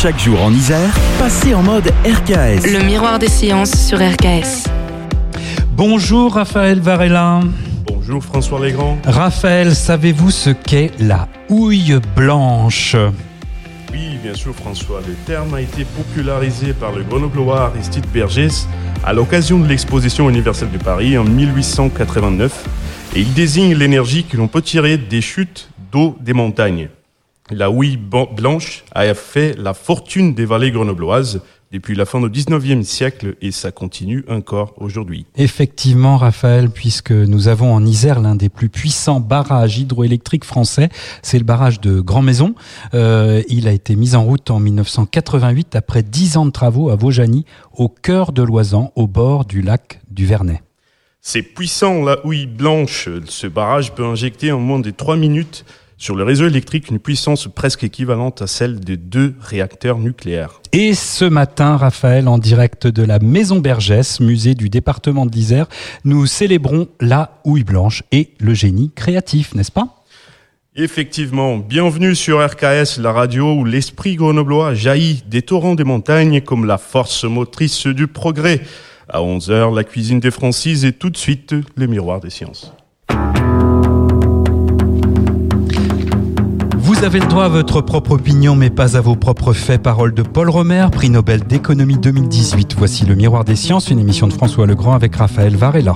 Chaque jour en Isère, passez en mode RKS. Le miroir des sciences sur RKS. Bonjour Raphaël Varela. Bonjour François Legrand. Raphaël, savez-vous ce qu'est la houille blanche ? Oui, bien sûr François. Le terme a été popularisé par le grenoblois Aristide Bergès à l'occasion de l'exposition universelle de Paris en 1889. Et il désigne l'énergie que l'on peut tirer des chutes d'eau des montagnes. La houille blanche a fait la fortune des vallées grenobloises depuis la fin du 19e siècle et ça continue encore aujourd'hui. Effectivement, Raphaël, puisque nous avons en Isère l'un des plus puissants barrages hydroélectriques français, c'est le barrage de Grand-Maison. Il a été mis en route en 1988 après 10 ans de travaux à Vaujany, au cœur de l'Oisans, au bord du lac du Vernet. C'est puissant, la houille blanche. Ce barrage peut injecter en moins de 3 minutes sur le réseau électrique une puissance presque équivalente à celle de 2 réacteurs nucléaires. Et ce matin, Raphaël, en direct de la Maison Bergès, musée du département de l'Isère, nous célébrons la houille blanche et le génie créatif, n'est-ce pas ? Effectivement, bienvenue sur RKS, la radio où l'esprit grenoblois jaillit des torrents des montagnes comme la force motrice du progrès. À 11h, la cuisine des Francises et tout de suite, le miroir des sciences. Vous avez le droit à votre propre opinion, mais pas à vos propres faits. Parole de Paul Romer, prix Nobel d'économie 2018. Voici le Miroir des Sciences, une émission de François Legrand avec Raphaël Varela.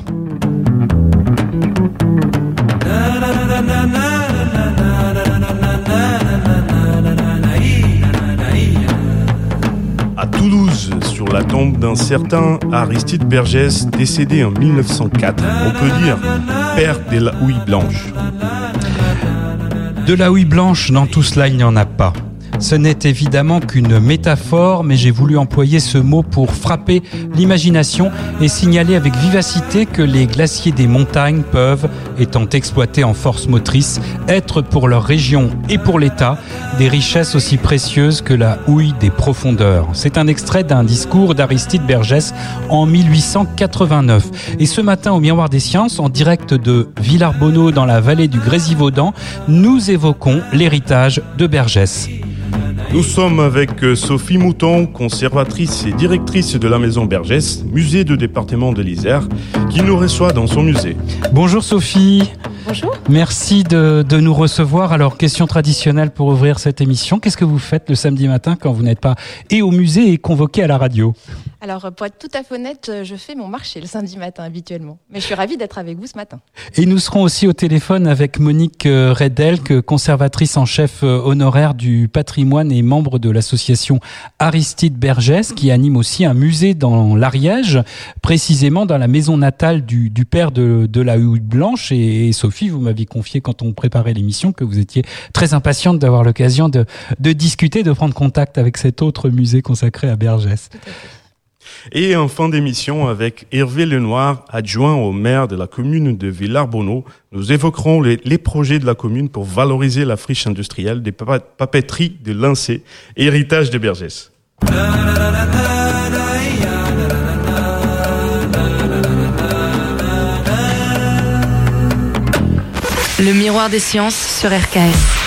À Toulouse, sur la tombe d'un certain Aristide Bergès, décédé en 1904, on peut dire père de la houille blanche. De la houille blanche, dans tout cela, il n'y en a pas. Ce n'est évidemment qu'une métaphore, mais j'ai voulu employer ce mot pour frapper l'imagination et signaler avec vivacité que les glaciers des montagnes peuvent, étant exploités en force motrice, être pour leur région et pour l'État des richesses aussi précieuses que la houille des profondeurs. C'est un extrait d'un discours d'Aristide Bergès en 1889. Et ce matin au Miroir des Sciences, en direct de Villarbonneau dans la vallée du Grésivaudan, nous évoquons l'héritage de Bergès. Nous sommes avec Sophie Mouton, conservatrice et directrice de la Maison Bergès, musée de département de l'Isère, qui nous reçoit dans son musée. Bonjour Sophie. Bonjour. Merci de nous recevoir. Alors, question traditionnelle pour ouvrir cette émission. Qu'est-ce que vous faites le samedi matin quand vous n'êtes pas et au musée et convoqué à la radio ? Alors, pour être tout à fait honnête, je fais mon marché le samedi matin habituellement. Mais je suis ravie d'être avec vous ce matin. Et nous serons aussi au téléphone avec Monique Redelk, conservatrice en chef honoraire du patrimoine et membre de l'association Aristide Bergès, qui anime aussi un musée dans l'Ariège, précisément dans la maison natale du père de la houille blanche. Et Sophie, vous m'aviez confié quand on préparait l'émission que vous étiez très impatiente d'avoir l'occasion de discuter, de prendre contact avec cet autre musée consacré à Bergès. Tout à fait. Et en fin d'émission, avec Hervé Lenoir, adjoint au maire de la commune de Villarbonneau, nous évoquerons les projets de la commune pour valoriser la friche industrielle des papeteries de Lincé, héritage de Bergès. Le miroir des sciences sur RKS.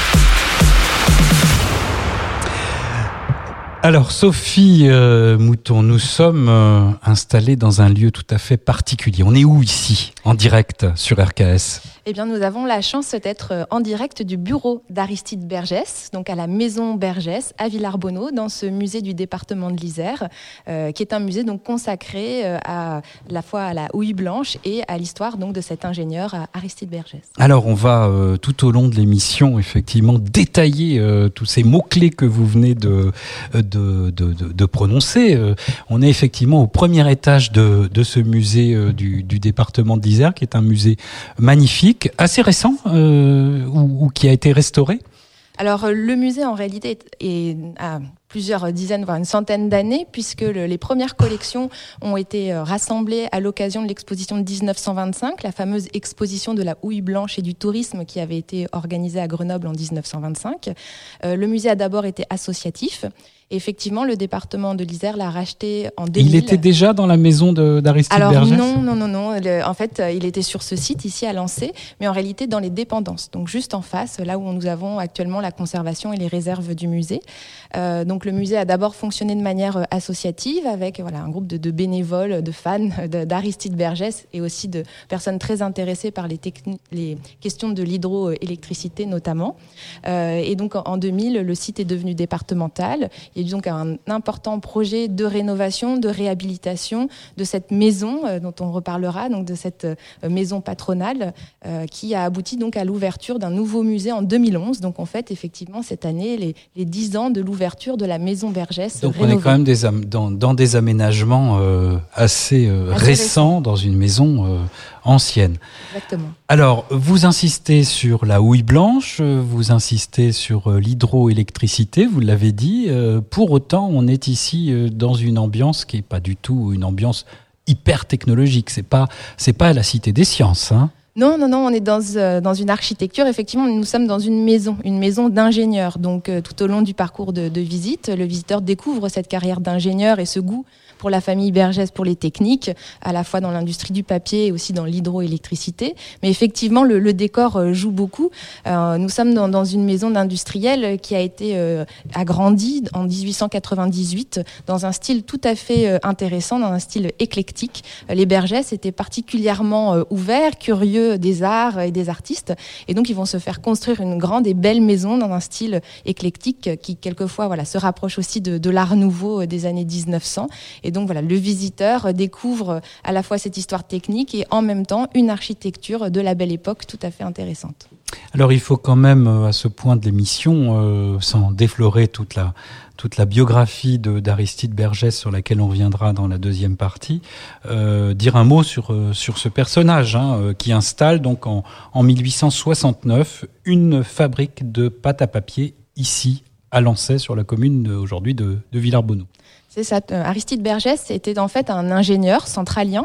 Alors Sophie Mouton, nous sommes installés dans un lieu tout à fait particulier. On est où ici, en direct sur RKS ? Eh bien, nous avons la chance d'être en direct du bureau d'Aristide Bergès, donc à la Maison Bergès, à Villarbonneau, dans ce musée du département de l'Isère, qui est un musée donc consacré à la fois à la houille blanche et à l'histoire donc de cet ingénieur Aristide Bergès. Alors, on va tout au long de l'émission, effectivement, détailler tous ces mots-clés que vous venez de prononcer. On est effectivement au premier étage de ce musée du département de l'Isère, qui est un musée magnifique, assez récent, ou qui a été restauré. Alors, le musée, en réalité, a plusieurs dizaines, voire une centaine d'années, puisque les premières collections ont été rassemblées à l'occasion de l'exposition de 1925, la fameuse exposition de la houille blanche et du tourisme qui avait été organisée à Grenoble en 1925. Le musée a d'abord été associatif. Et effectivement, le département de l'Isère l'a racheté en 2000. Il était déjà dans la maison d'Aristide Bergès ? Alors non. En fait, il était sur ce site, ici à Lancé, mais en réalité dans les dépendances. Donc juste en face, là où nous avons actuellement la conservation et les réserves du musée. Donc Donc le musée a d'abord fonctionné de manière associative avec un groupe de bénévoles, de fans d'Aristide Bergès et aussi de personnes très intéressées par les questions de l'hydroélectricité notamment. Et donc en 2000, le site est devenu départemental. Il y a eu donc un important projet de rénovation, de réhabilitation de cette maison dont on reparlera, donc de cette maison patronale qui a abouti donc à l'ouverture d'un nouveau musée en 2011. Donc on fête effectivement cette année les 10 ans de l'ouverture de la maison Bergès. Donc rénovée. on est quand même dans des aménagements assez récents dans une maison ancienne. Exactement. Alors, vous insistez sur la houille blanche, vous insistez sur l'hydroélectricité, vous l'avez dit. Pour autant, on est ici dans une ambiance qui n'est pas du tout une ambiance hyper technologique. C'est pas la Cité des Sciences, hein. Non, on est dans une architecture. Effectivement, nous sommes dans une maison d'ingénieur. Donc, tout au long du parcours de visite, le visiteur découvre cette carrière d'ingénieur et ce goût pour la famille Bergès, pour les techniques, à la fois dans l'industrie du papier et aussi dans l'hydroélectricité. Mais effectivement, le décor joue beaucoup. Nous sommes dans une maison d'industriel qui a été agrandie en 1898 dans un style tout à fait intéressant, dans un style éclectique. Les Bergès étaient particulièrement ouverts, curieux des arts et des artistes. Et donc, ils vont se faire construire une grande et belle maison dans un style éclectique qui, quelquefois, se rapproche aussi de l'art nouveau des années 1900. Et donc, le visiteur découvre à la fois cette histoire technique et en même temps une architecture de la belle époque tout à fait intéressante. Alors, il faut quand même, à ce point de l'émission, sans déflorer toute la biographie d'Aristide Bergès sur laquelle on reviendra dans la deuxième partie, dire un mot sur ce personnage qui installe donc en 1869 une fabrique de pâte à papier ici à Lancey, sur la commune aujourd'hui de Villars-Bonnot. C'est ça. Aristide Bergès était en fait un ingénieur centralien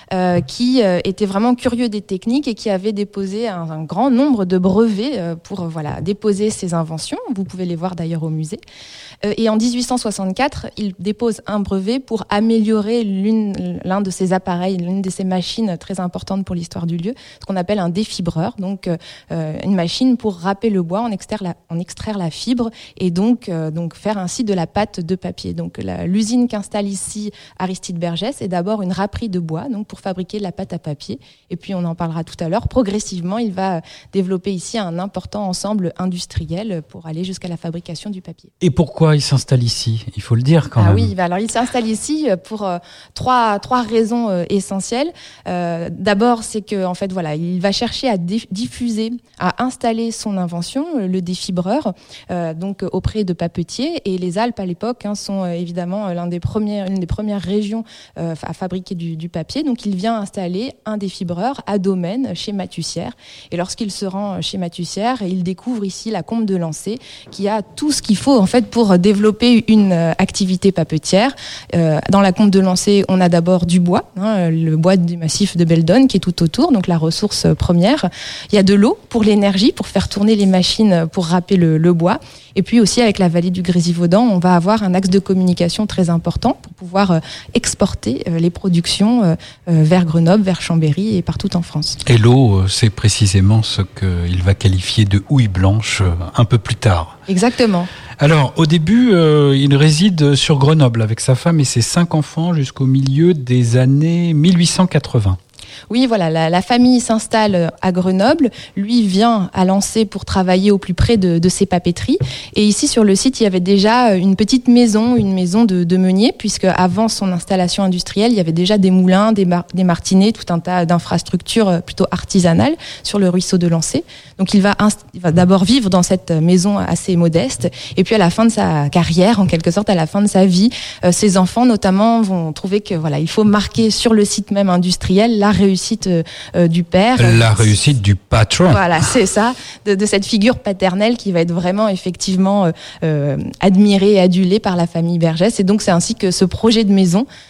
qui était vraiment curieux des techniques et qui avait déposé un grand nombre de brevets pour déposer ses inventions. Vous pouvez les voir d'ailleurs au musée. Et en 1864, il dépose un brevet pour améliorer l'un de ses appareils, l'une de ses machines très importantes pour l'histoire du lieu, ce qu'on appelle un défibreur. Donc une machine pour râper le bois, en extraire la fibre et donc faire ainsi de la pâte de papier. Donc l'usine qu'installe ici Aristide Bergès est d'abord une râperie de bois, donc pour fabriquer de la pâte à papier. Et puis on en parlera tout à l'heure. Progressivement, il va développer ici un important ensemble industriel pour aller jusqu'à la fabrication du papier. Et pourquoi il s'installe ici ? Il faut le dire quand même. Oui, alors il s'installe ici pour trois raisons essentielles. D'abord, c'est que en fait il va chercher à diffuser, à installer son invention, le défibreur, donc auprès de papetiers. Et les Alpes à l'époque sont évidemment l'une des premières régions à fabriquer du papier. Donc il vient installer un défibreur à Domaine chez Mathussière. Et lorsqu'il se rend chez Mathussière, il découvre ici la Combe de Lancey, qui a tout ce qu'il faut en fait pour développer une activité papetière. Dans la Combe de Lancey, on a d'abord du bois, le bois du massif de Beldonne qui est tout autour, donc la ressource première. Il y a de l'eau pour l'énergie, pour faire tourner les machines pour râper le bois. Et puis aussi avec la vallée du Grésivaudan, on va avoir un axe de communication très important pour pouvoir exporter les productions vers Grenoble, vers Chambéry et partout en France. Et l'eau, c'est précisément ce qu'il va qualifier de houille blanche un peu plus tard. Exactement. Alors, au début, il réside sur Grenoble avec sa femme et ses 5 enfants jusqu'au milieu des années 1880. Oui, la famille s'installe à Grenoble. Lui vient à Lancey pour travailler au plus près de ses papeteries. Et ici, sur le site, il y avait déjà une petite maison, une maison de meunier, puisque avant son installation industrielle, il y avait déjà des moulins, des martinets, tout un tas d'infrastructures plutôt artisanales sur le ruisseau de Lancey. Donc, il va d'abord vivre dans cette maison assez modeste. Et puis, à la fin de sa carrière, en quelque sorte, à la fin de sa vie, ses enfants, notamment, vont trouver que il faut marquer sur le site même industriel la réussite du père. La réussite du patron. Voilà, c'est ça, de cette figure paternelle qui va être vraiment effectivement admirée et adulée par la famille Bergès. Et donc c'est ainsi que ce projet de maison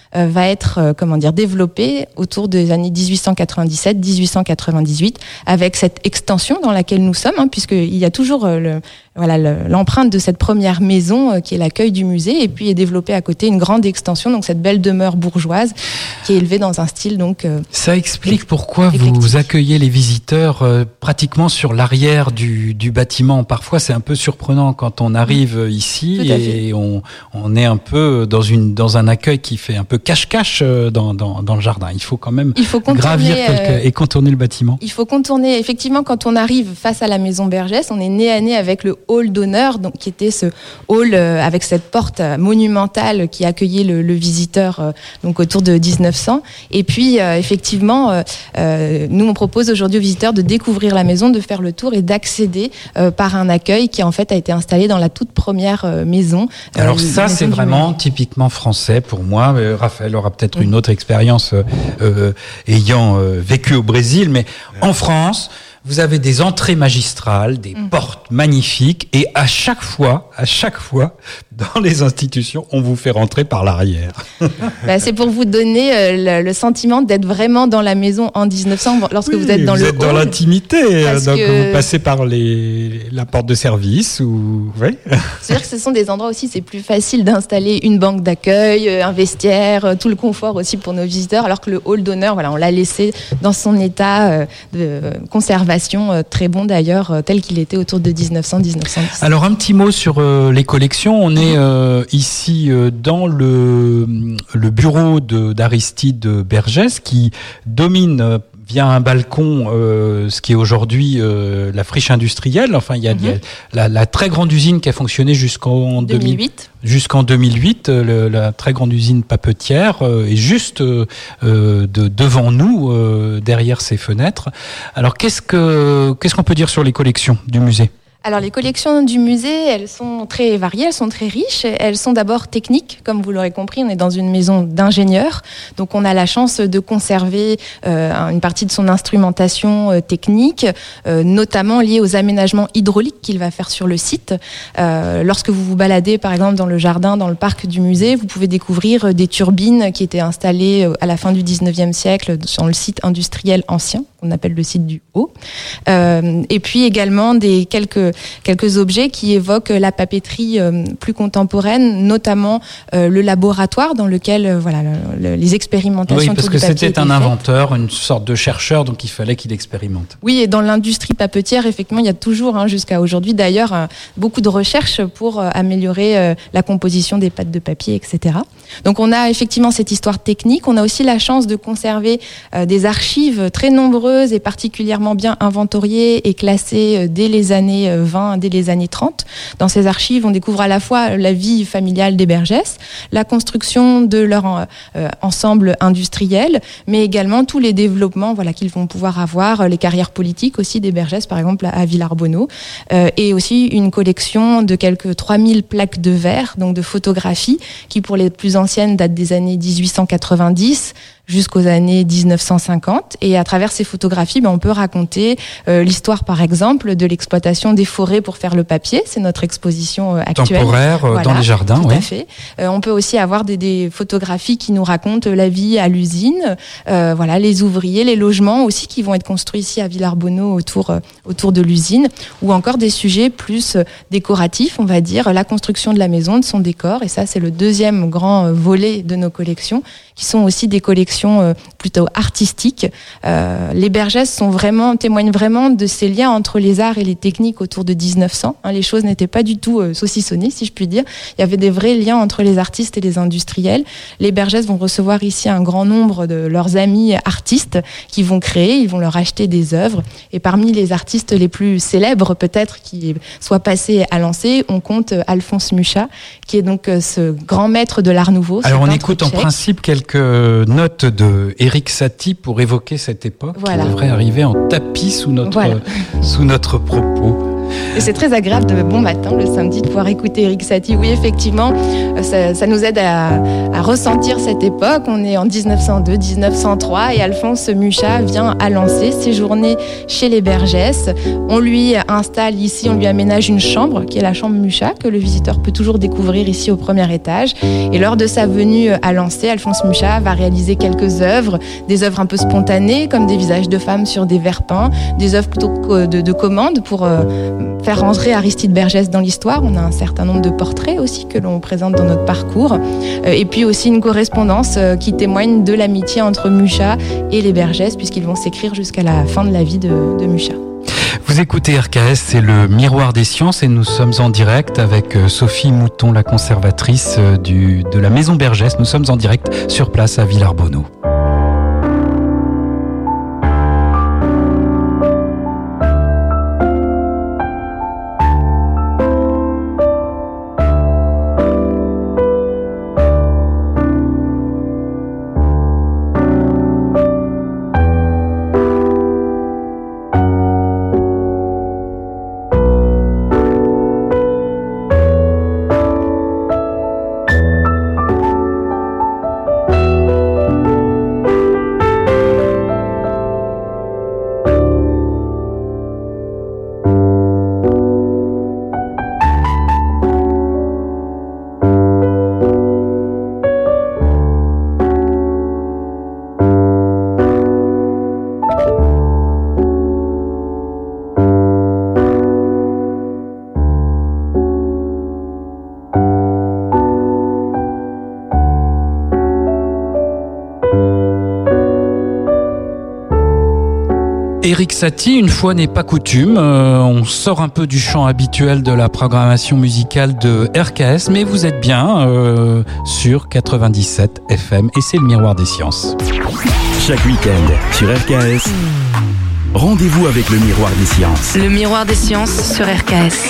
va être développée autour des années 1897-1898 avec cette extension dans laquelle nous sommes, puisqu'il y a toujours l'empreinte de cette première maison qui est l'accueil du musée, et puis est développée à côté une grande extension, donc cette belle demeure bourgeoise qui est élevée dans un style ça explique pourquoi vous accueillez les visiteurs pratiquement sur l'arrière du bâtiment. Parfois c'est un peu surprenant quand on arrive ici et on est un peu dans un accueil qui fait un peu cache-cache dans le jardin. Il faut quand même gravir et contourner le bâtiment. Il faut contourner, effectivement, quand on arrive face à la maison Bergès, on est nez à nez avec le hall d'honneur, donc qui était ce hall avec cette porte monumentale qui accueillait le visiteur donc autour de 1900. Et puis effectivement, nous on propose aujourd'hui aux visiteurs de découvrir la maison, de faire le tour et d'accéder par un accueil qui en fait a été installé dans la toute première maison. Alors ça c'est vraiment typiquement français pour moi. Raphaël aura peut-être une autre expérience ayant vécu au Brésil, mais en France, vous avez des entrées magistrales, des portes magnifiques, et à chaque fois, dans les institutions, on vous fait rentrer par l'arrière. C'est pour vous donner le sentiment d'être vraiment dans la maison en 1900, lorsque vous êtes dans le hall. Vous êtes dans l'intimité, donc vous passez par la porte de service. Oui. C'est-à-dire que ce sont des endroits aussi, c'est plus facile d'installer une banque d'accueil, un vestiaire, tout le confort aussi pour nos visiteurs, alors que le hall d'honneur, on l'a laissé dans son état de conservation. Très bon d'ailleurs, tel qu'il était autour de 1900-1910. Alors un petit mot sur les collections. On est ici dans le bureau d'Aristide Bergès qui domine via un balcon ce qui est aujourd'hui la friche industrielle. Enfin, il y a la très grande usine qui a fonctionné jusqu'en 2008. Jusqu'en 2008, la très grande usine papetière est juste devant nous, derrière ces fenêtres. Alors, qu'est-ce qu'on peut dire sur les collections du musée ? Alors les collections du musée, elles sont très variées, elles sont très riches. Elles sont d'abord techniques, comme vous l'aurez compris, on est dans une maison d'ingénieurs. Donc on a la chance de conserver une partie de son instrumentation technique, notamment liée aux aménagements hydrauliques qu'il va faire sur le site. Lorsque vous vous baladez par exemple dans le jardin, dans le parc du musée, vous pouvez découvrir des turbines qui étaient installées à la fin du 19e siècle sur le site industriel ancien, qu'on appelle le site du Haut. Et puis également quelques objets qui évoquent la papeterie plus contemporaine, notamment le laboratoire dans lequel les expérimentations. Oui, parce que c'était un inventeur, une sorte de chercheur, donc il fallait qu'il expérimente. Oui, et dans l'industrie papetière, effectivement, il y a toujours, jusqu'à aujourd'hui d'ailleurs, beaucoup de recherches pour améliorer la composition des pâtes de papier, etc. Donc on a effectivement cette histoire technique. On a aussi la chance de conserver des archives très nombreuses et particulièrement bien inventoriées et classées dès les années 20, dès les années 30. Dans ces archives, on découvre à la fois la vie familiale des Bergès, la construction de leur ensemble industriel, mais également tous les développements qu'ils vont pouvoir avoir, les carrières politiques aussi des Bergès, par exemple à Villarbonneau, et aussi une collection de quelques 3000 plaques de verre, donc de photographies, qui pour les plus anciennes datent des années 1890, jusqu'aux années 1950. Et à travers ces photographies, on peut raconter l'histoire, par exemple, de l'exploitation des forêts pour faire le papier. C'est notre exposition actuelle. Temporaire, dans les jardins, tout à fait. On peut aussi avoir des photographies qui nous racontent la vie à l'usine, les ouvriers, les logements aussi qui vont être construits ici à Villarbonneau autour de l'usine, ou encore des sujets plus décoratifs, on va dire, la construction de la maison, de son décor. Et ça, c'est le deuxième grand volet de nos collections, qui sont aussi des collections plutôt artistiques. Les Bergès témoignent vraiment de ces liens entre les arts et les techniques autour de 1900. Les choses n'étaient pas du tout saucissonnées, si je puis dire. Il y avait des vrais liens entre les artistes et les industriels. Les Bergès vont recevoir ici un grand nombre de leurs amis artistes qui vont créer, ils vont leur acheter des œuvres. Et parmi les artistes les plus célèbres, peut-être, qui soient passés à Lancé, on compte Alphonse Mucha, qui est donc ce grand maître de l'Art Nouveau. Alors on écoute en principe quelques notes de Éric Satie pour évoquer cette époque qui devrait arriver en tapis sous notre propos. Et c'est très agréable de bon matin le samedi de pouvoir écouter Erik Satie. Oui, effectivement, ça nous aide à ressentir cette époque. On est en 1902, 1903 et Alphonse Mucha vient à lancer ses journées chez les Bergès. On lui installe ici, on lui aménage une chambre qui est la chambre Mucha que le visiteur peut toujours découvrir ici au premier étage. Et lors de sa venue à Lancé, Alphonse Mucha va réaliser quelques œuvres, des œuvres un peu spontanées comme des visages de femmes sur des verres peints, des œuvres plutôt de commande pour faire rentrer Aristide Bergès dans l'histoire. On a un certain nombre de portraits aussi que l'on présente dans notre parcours. Et puis aussi une correspondance qui témoigne de l'amitié entre Mucha et les Bergès puisqu'ils vont s'écrire jusqu'à la fin de la vie de Mucha. Vous écoutez RKS, c'est le Miroir des Sciences et nous sommes en direct avec Sophie Mouton, la conservatrice de la Maison Bergès. Nous sommes en direct sur place à Villarbonneau. Erik Satie, une fois n'est pas coutume, on sort un peu du champ habituel de la programmation musicale de RKS, mais vous êtes bien sur 97 FM et c'est le Miroir des Sciences. Chaque week-end sur RKS, rendez-vous avec le Miroir des Sciences. Le Miroir des Sciences sur RKS.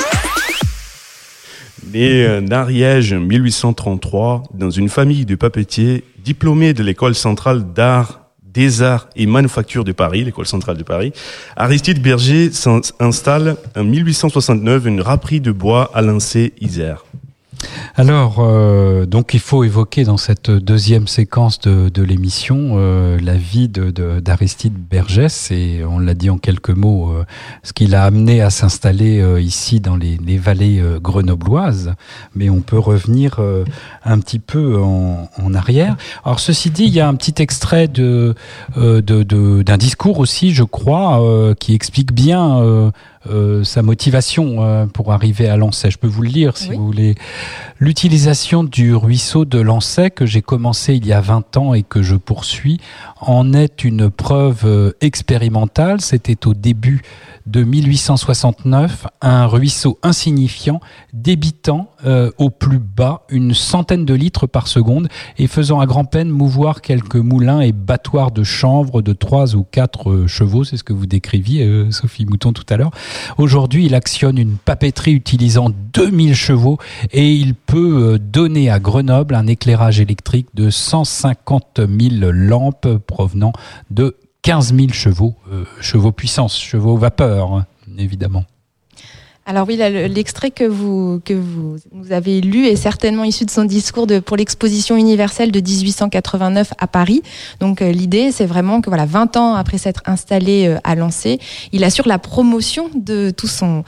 Né d'Ariège en 1833 dans une famille de papetiers, diplômé de l'école centrale d'art, des arts et manufactures de Paris, l'école centrale de Paris, Aristide Bergès s'installe en 1869 une râperie de bois à Lancé, Isère. Alors, donc il faut évoquer dans cette deuxième séquence de l'émission la vie d'Aristide Bergès et on l'a dit en quelques mots, ce qui l'a amené à s'installer ici dans les vallées grenobloises, mais on peut revenir un petit peu en arrière. Alors ceci dit, il y a un petit extrait d'un discours aussi, je crois, qui explique bien sa motivation pour arriver à Lancey. Je peux vous le lire si vous voulez. L'utilisation du ruisseau de Lancey que j'ai commencé il y a 20 ans et que je poursuis en est une preuve expérimentale. C'était au début de 1869, un ruisseau insignifiant débitant au plus bas une centaine de litres par seconde et faisant à grand-peine mouvoir quelques moulins et battoirs de chanvre de 3 ou 4 chevaux, c'est ce que vous décriviez Sophie Mouton tout à l'heure. Aujourd'hui, il actionne une papeterie utilisant 2000 chevaux et il peut donner à Grenoble un éclairage électrique de 150 000 lampes provenant de 15 000 chevaux, chevaux puissance, chevaux vapeur, évidemment. Alors oui, là, l'extrait que vous nous avez lu est certainement issu de son discours pour l'exposition universelle de 1889 à Paris. Donc l'idée, c'est vraiment que 20 ans après s'être installé à Lancey, il assure la promotion de tout son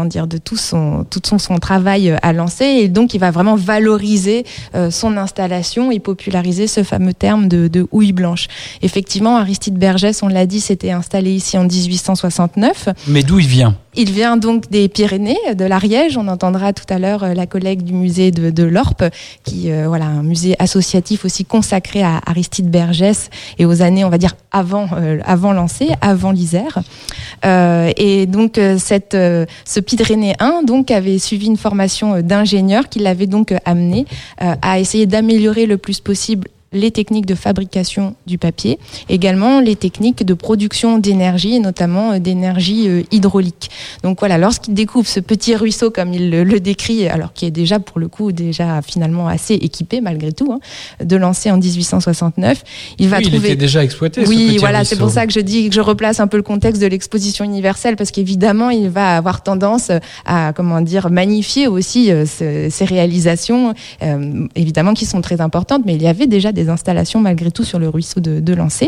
travail à Lancey et donc il va vraiment valoriser son installation et populariser ce fameux terme de houille blanche. Effectivement, Aristide Bergès, on l'a dit, s'était installé ici en 1869. Mais d'où il vient ? Il vient donc des Pyrénées, de l'Ariège. On entendra tout à l'heure la collègue du musée de l'Orpe, qui un musée associatif aussi consacré à Aristide Bergès et aux années, on va dire, avant Lancey, avant l'Isère. Et donc ce Pyrénéen donc avait suivi une formation d'ingénieur qui l'avait donc amené à essayer d'améliorer le plus possible les techniques de fabrication du papier, également les techniques de production d'énergie, et notamment d'énergie hydraulique. Donc voilà, lorsqu'il découvre ce petit ruisseau, comme il le décrit, alors qui est déjà pour le coup déjà finalement assez équipé malgré tout, de Lancé en 1869, il va trouver... il était déjà exploité, ce Oui, petit voilà, ruisseau. C'est pour ça que je dis que je replace un peu le contexte de l'exposition universelle, parce qu'évidemment, il va avoir tendance à, magnifier aussi ces réalisations, évidemment qui sont très importantes, mais il y avait déjà des installations malgré tout sur le ruisseau de Lancé.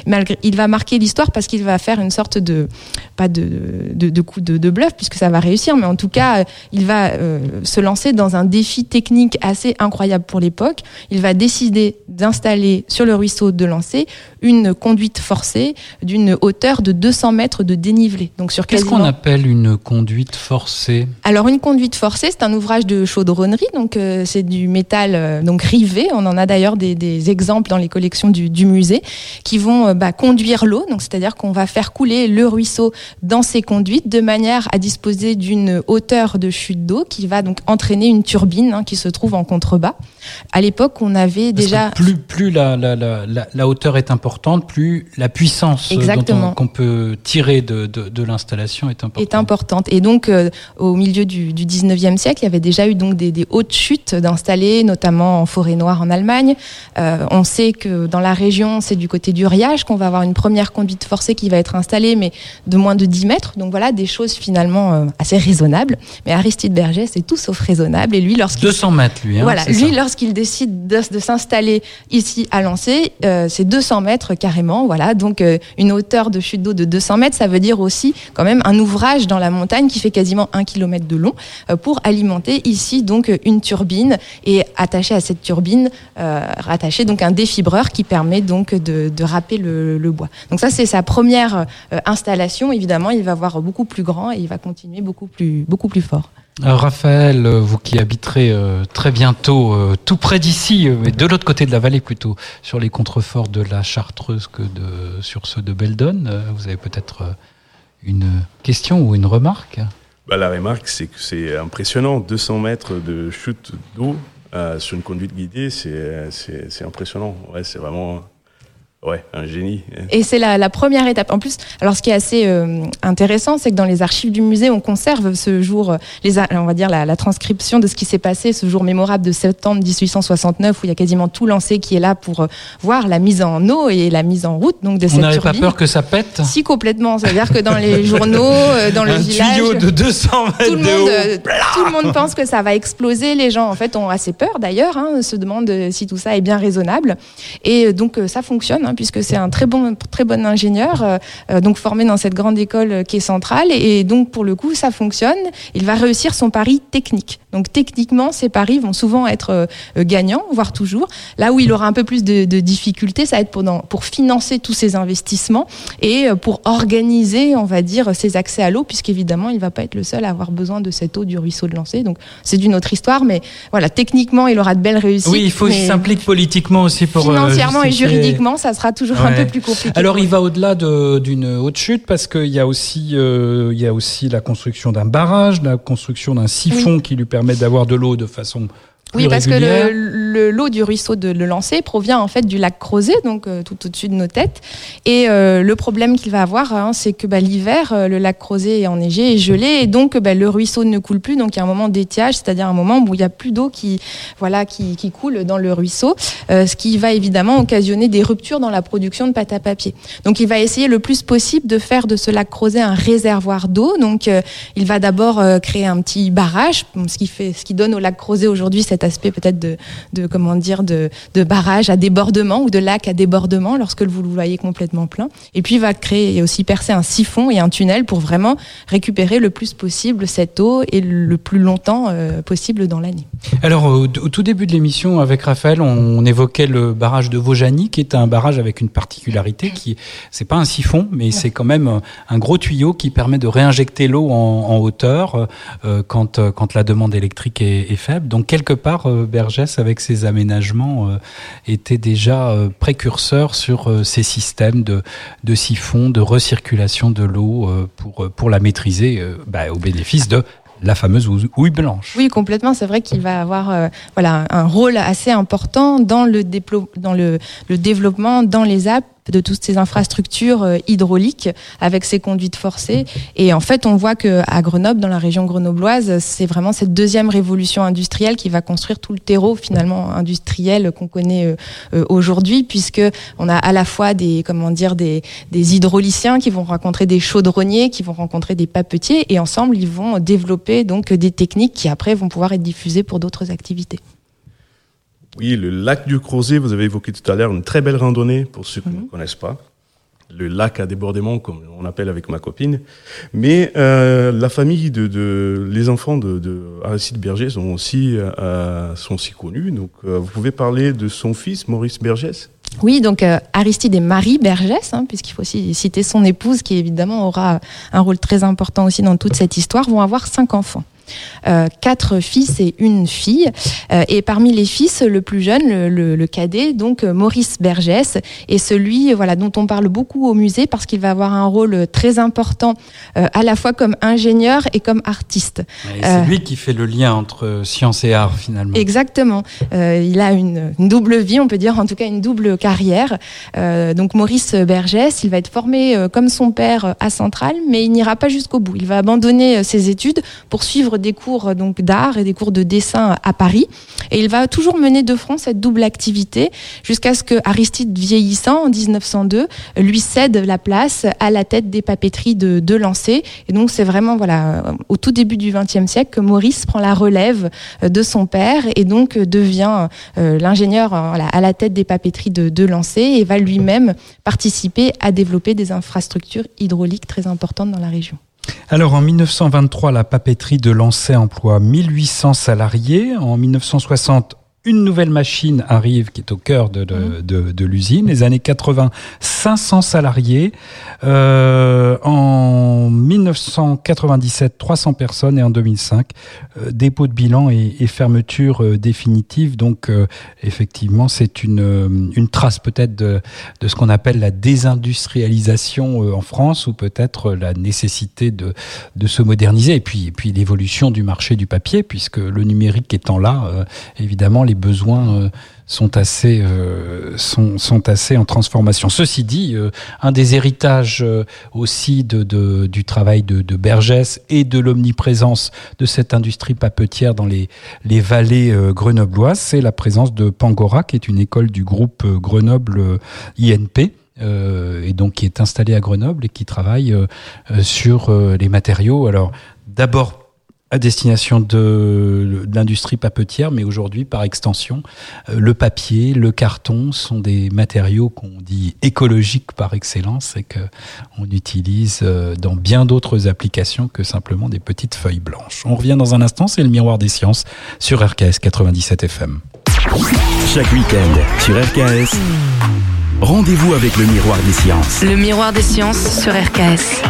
Il va marquer l'histoire parce qu'il va faire une sorte pas de coup de bluff, puisque ça va réussir, mais en tout cas, il va se lancer dans un défi technique assez incroyable pour l'époque. Il va décider d'installer sur le ruisseau de Lancé une conduite forcée d'une hauteur de 200 mètres de dénivelé. Donc Qu'est-ce qu'on appelle une conduite forcée ? Alors une conduite forcée, c'est un ouvrage de chaudronnerie, donc c'est du métal donc rivé. On en a d'ailleurs des exemples dans les collections du musée qui vont conduire l'eau. Donc c'est-à-dire qu'on va faire couler le ruisseau dans ces conduites de manière à disposer d'une hauteur de chute d'eau qui va donc entraîner une turbine qui se trouve en contrebas. À l'époque, on avait déjà plus la hauteur est importante, plus la puissance qu'on peut tirer de l'installation est importante. Et donc, au milieu du 19e siècle, il y avait déjà eu donc des hautes chutes d'installées, notamment en Forêt-Noire en Allemagne. On sait que dans la région, c'est du côté du Riage qu'on va avoir une première conduite forcée qui va être installée, mais de moins de 10 mètres. Donc voilà, des choses finalement assez raisonnables. Mais Aristide Bergès, c'est tout sauf raisonnable. Et lui, 200 mètres, lui. Lorsqu'il décide de s'installer ici à Lancé, c'est 200 mètres carrément. Voilà, donc une hauteur de chute d'eau de 200 mètres, ça veut dire aussi quand même un ouvrage dans la montagne qui fait quasiment 1 kilomètre de long pour alimenter ici donc une turbine et attaché à cette turbine, rattacher donc un défibreur qui permet donc de râper le bois. Donc ça c'est sa première installation. Évidemment, il va voir beaucoup plus grand et il va continuer beaucoup plus fort. Raphaël, vous qui habiterez très bientôt tout près d'ici, mais de l'autre côté de la vallée plutôt, sur les contreforts de la Chartreuse que sur ceux de Beldon, vous avez peut-être une question ou une remarque ? La remarque, c'est que c'est impressionnant. 200 mètres de chute d'eau sur une conduite guidée, c'est impressionnant. Ouais, c'est vraiment... Ouais, un génie. Et c'est la première étape. En plus, alors ce qui est assez intéressant, c'est que dans les archives du musée, on conserve ce jour, on va dire la transcription de ce qui s'est passé, ce jour mémorable de septembre 1869, où il y a quasiment tout Lancé qui est là pour voir la mise en eau et la mise en route donc de cette turbine. On n'avait pas peur que ça pète ? Si, complètement. C'est-à-dire que dans les journaux, dans le village... Un tuyau de 200 mètres tout le monde pense que ça va exploser. Les gens, en fait, ont assez peur, d'ailleurs, se demandent si tout ça est bien raisonnable. Et donc, ça fonctionne, puisque c'est un très bon ingénieur, donc formé dans cette grande école qui est centrale, et donc pour le coup ça fonctionne. Il va réussir son pari technique. Donc techniquement, ses paris vont souvent être gagnants, voire toujours. Là où il aura un peu plus de difficultés, ça va être pour financer tous ses investissements et pour organiser, on va dire, ses accès à l'eau, puisqu'évidemment, il va pas être le seul à avoir besoin de cette eau du ruisseau de Lancé. Donc c'est d'une autre histoire, mais voilà, techniquement, il aura de belles réussites. Oui, il faut qu'il s'implique politiquement aussi pour financièrement et juridiquement, ça sera toujours un peu plus compliqué. Alors il va au-delà d'une haute chute, parce qu'il y a aussi la construction d'un barrage, la construction d'un siphon qui lui permet d'avoir de l'eau de façon plus parce régulière. que l'eau du ruisseau de Lancé provient en fait du lac Crozet, donc tout au-dessus de nos têtes. Et le problème qu'il va avoir, c'est que l'hiver, le lac Crozet est enneigé et gelé, et donc le ruisseau ne coule plus. Donc il y a un moment d'étiage, c'est-à-dire un moment où il n'y a plus d'eau qui coule dans le ruisseau, ce qui va évidemment occasionner des ruptures dans la production de pâte à papier. Donc il va essayer le plus possible de faire de ce lac Crozet un réservoir d'eau. Donc il va d'abord créer un petit barrage, ce qui donne au lac Crozet aujourd'hui cet aspect peut-être de barrage à débordement ou de lac à débordement lorsque vous le voyez complètement plein. Et puis il va créer et aussi percer un siphon et un tunnel pour vraiment récupérer le plus possible cette eau et le plus longtemps possible dans l'année. Alors au tout début de l'émission avec Raphaël, on évoquait le barrage de Vaujany, qui est un barrage avec une particularité c'est pas un siphon, mais c'est quand même un gros tuyau qui permet de réinjecter l'eau en hauteur quand la demande électrique est faible. Donc quelque part, Bergès, avec ses aménagements, était déjà précurseur sur ces systèmes de siphons, de recirculation de l'eau pour la maîtriser au bénéfice de la fameuse houille blanche. Oui, complètement. C'est vrai qu'il va avoir un rôle assez important dans le développement dans les Alpes de toutes ces infrastructures hydrauliques avec ces conduites forcées. Et en fait, on voit qu'à Grenoble, dans la région grenobloise, c'est vraiment cette deuxième révolution industrielle qui va construire tout le terreau finalement industriel qu'on connaît aujourd'hui, puisque on a à la fois des hydrauliciens qui vont rencontrer des chaudronniers, qui vont rencontrer des papetiers, et ensemble, ils vont développer donc des techniques qui après vont pouvoir être diffusées pour d'autres activités. Oui, le lac du Crozet, vous avez évoqué tout à l'heure, une très belle randonnée pour ceux qui ne connaissent pas. Le lac à débordement, comme on appelle avec ma copine. Mais la famille les enfants de Aristide Bergès sont aussi connus. Donc, vous pouvez parler de son fils, Maurice Bergès ? Oui, donc Aristide et Marie Bergès, puisqu'il faut aussi citer son épouse, qui évidemment aura un rôle très important aussi dans toute cette histoire, vont avoir 5 enfants. 4 fils et une fille, et parmi les fils, le plus jeune, le cadet, donc Maurice Bergès, est celui dont on parle beaucoup au musée parce qu'il va avoir un rôle très important à la fois comme ingénieur et comme artiste. Et c'est lui qui fait le lien entre science et art finalement. Exactement. Il a une double vie, on peut dire, en tout cas une double carrière. Donc Maurice Bergès, il va être formé comme son père à Centrale, mais il n'ira pas jusqu'au bout. Il va abandonner ses études pour suivre des cours donc d'art et des cours de dessin à Paris, et il va toujours mener de front cette double activité jusqu'à ce que Aristide, vieillissant en 1902, lui cède la place à la tête des papeteries de Lancé. Et donc c'est vraiment au tout début du XXe siècle que Maurice prend la relève de son père et donc devient l'ingénieur à la tête des papeteries de Lancé, et va lui-même participer à développer des infrastructures hydrauliques très importantes dans la région. Alors en 1923, la papeterie de Lancé emploie 1800 salariés. En 1960, une nouvelle machine arrive qui est au cœur de l'usine. Les années 80, 500 salariés. En 1997, 300 personnes. Et en 2005, dépôt de bilan et fermeture définitive. Donc effectivement, c'est une trace peut-être de ce qu'on appelle la désindustrialisation en France, ou peut-être la nécessité de se moderniser. Et puis l'évolution du marché du papier, puisque le numérique étant là, évidemment, les besoins sont assez en transformation. Ceci dit, un des héritages aussi du travail de Bergès et de l'omniprésence de cette industrie papetière dans les vallées grenobloises, c'est la présence de Pangora, qui est une école du groupe Grenoble INP. Et donc qui est installée à Grenoble et qui travaille sur les matériaux. Alors d'abord à destination de l'industrie papetière, mais aujourd'hui, par extension, le papier, le carton sont des matériaux qu'on dit écologiques par excellence et qu'on utilise dans bien d'autres applications que simplement des petites feuilles blanches. On revient dans un instant, c'est le Miroir des Sciences sur RKS 97 FM. Chaque week-end sur RKS, rendez-vous avec le Miroir des Sciences. Le Miroir des Sciences sur RKS.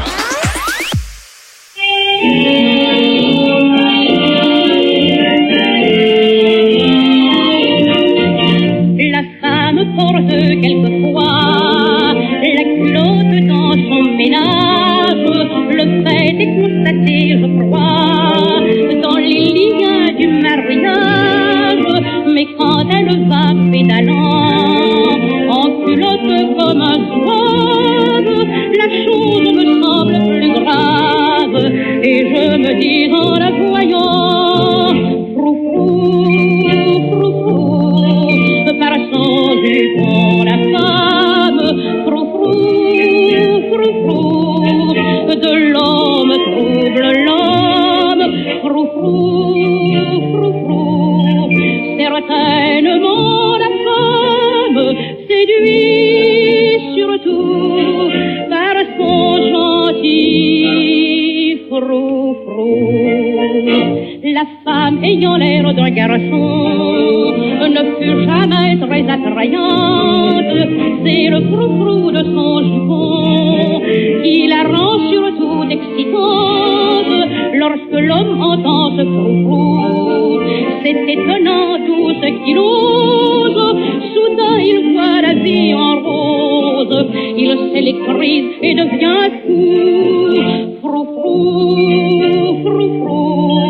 Porte quelquefois la culotte dans son ménage. Le fait est constaté, je crois, dans les liens du mariage. Mais quand elle va pédalant en culotte comme un zouave, la chose me semble plus grave. Et je me dis en la voyant, froufrou, froufrou, par son jupon la femme, froufrou, froufrou, de l'homme trouble l'homme, froufrou, froufrou, certainement la femme séduit surtout par son gentil froufrou. La femme ayant l'air d'un garçon ne fut jamais très attrayante. C'est le froufrou de son jupon qui la rend surtout excitante. Lorsque l'homme entend ce froufrou, c'est étonnant tout ce qu'il ose. Soudain il voit la vie en rose. Il s'électrise et devient fou. Froufrou, froufrou,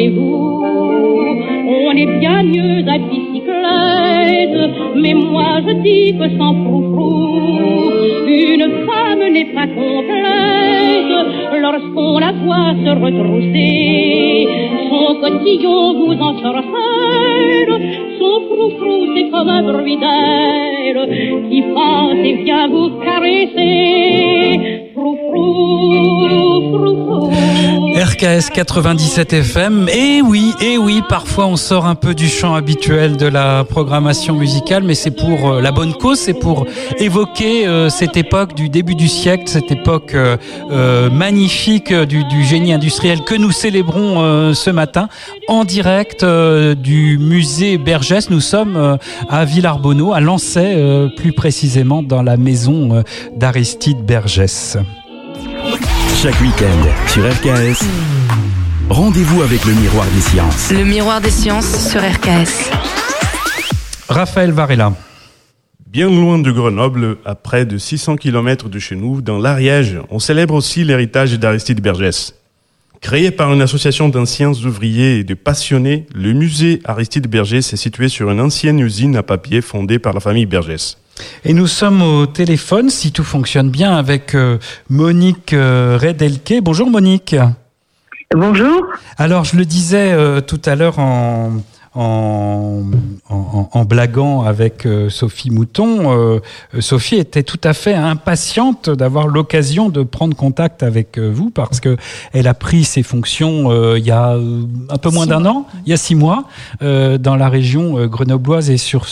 vous, on est bien mieux à bicyclette. Mais moi je dis que sans froufrou, une femme n'est pas complète. Lorsqu'on la voit se retrousser, son cotillon vous ensorcelle. Son froufrou c'est comme un bruit d'aile qui passe et vient vous caresser. Froufrou, froufrou. RKS 97 FM. Et oui, parfois on sort un peu du champ habituel de la programmation musicale, mais c'est pour la bonne cause, c'est pour évoquer cette époque du début du siècle, cette époque magnifique du génie industriel que nous célébrons ce matin en direct du musée Bergès. Nous sommes à Villarbonneau, à Lancey, plus précisément dans la maison d'Aristide Bergès. Chaque week-end sur RKS, rendez-vous avec le Miroir des Sciences. Le Miroir des Sciences sur RKS. Raphaël Varela. Bien loin de Grenoble, à près de 600 km de chez nous, dans l'Ariège, on célèbre aussi l'héritage d'Aristide Bergès. Créé par une association d'anciens ouvriers et de passionnés, le musée Aristide Bergès est situé sur une ancienne usine à papier fondée par la famille Bergès. Et nous sommes au téléphone, si tout fonctionne bien, avec Monique Redelke. Bonjour Monique. Bonjour. Alors je le disais tout à l'heure en blaguant avec Sophie Mouton, Sophie était tout à fait impatiente d'avoir l'occasion de prendre contact avec vous parce que elle a pris ses fonctions il y a un peu moins d'un an, il y a 6 mois, dans la région grenobloise et sur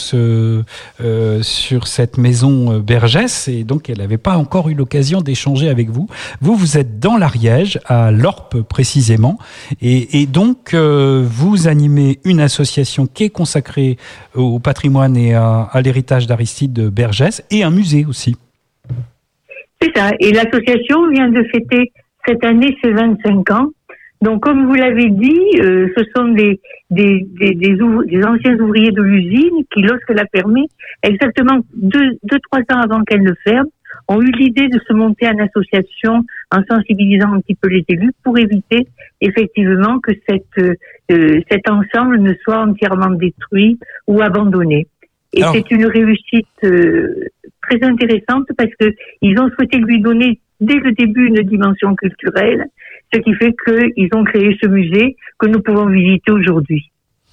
cette maison Bergès, et donc elle n'avait pas encore eu l'occasion d'échanger avec vous. Vous êtes dans l'Ariège, à Lorp précisément, et donc vous animez une association qui est consacrée au patrimoine et à l'héritage d'Aristide Bergès, et un musée aussi. C'est ça, et l'association vient de fêter cette année ses 25 ans. Donc comme vous l'avez dit, ce sont des anciens ouvriers de l'usine qui, lorsqu'elle a fermé, exactement 2-3 ans avant qu'elle ne ferme, ont eu l'idée de se monter en association en sensibilisant un petit peu les élus pour éviter effectivement que cet ensemble ne soit entièrement détruit ou abandonné. Et alors, c'est une réussite très intéressante parce que ils ont souhaité lui donner dès le début une dimension culturelle, ce qui fait qu'ils ont créé ce musée que nous pouvons visiter aujourd'hui.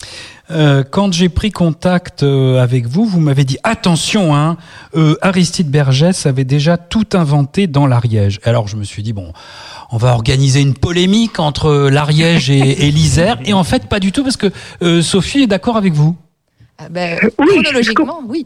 Quand j'ai pris contact avec vous, vous m'avez dit attention, Aristide Bergès avait déjà tout inventé dans l'Ariège. Alors je me suis dit bon, on va organiser une polémique entre l'Ariège et l'Isère, et en fait pas du tout parce que Sophie est d'accord avec vous. Oui, chronologiquement, oui.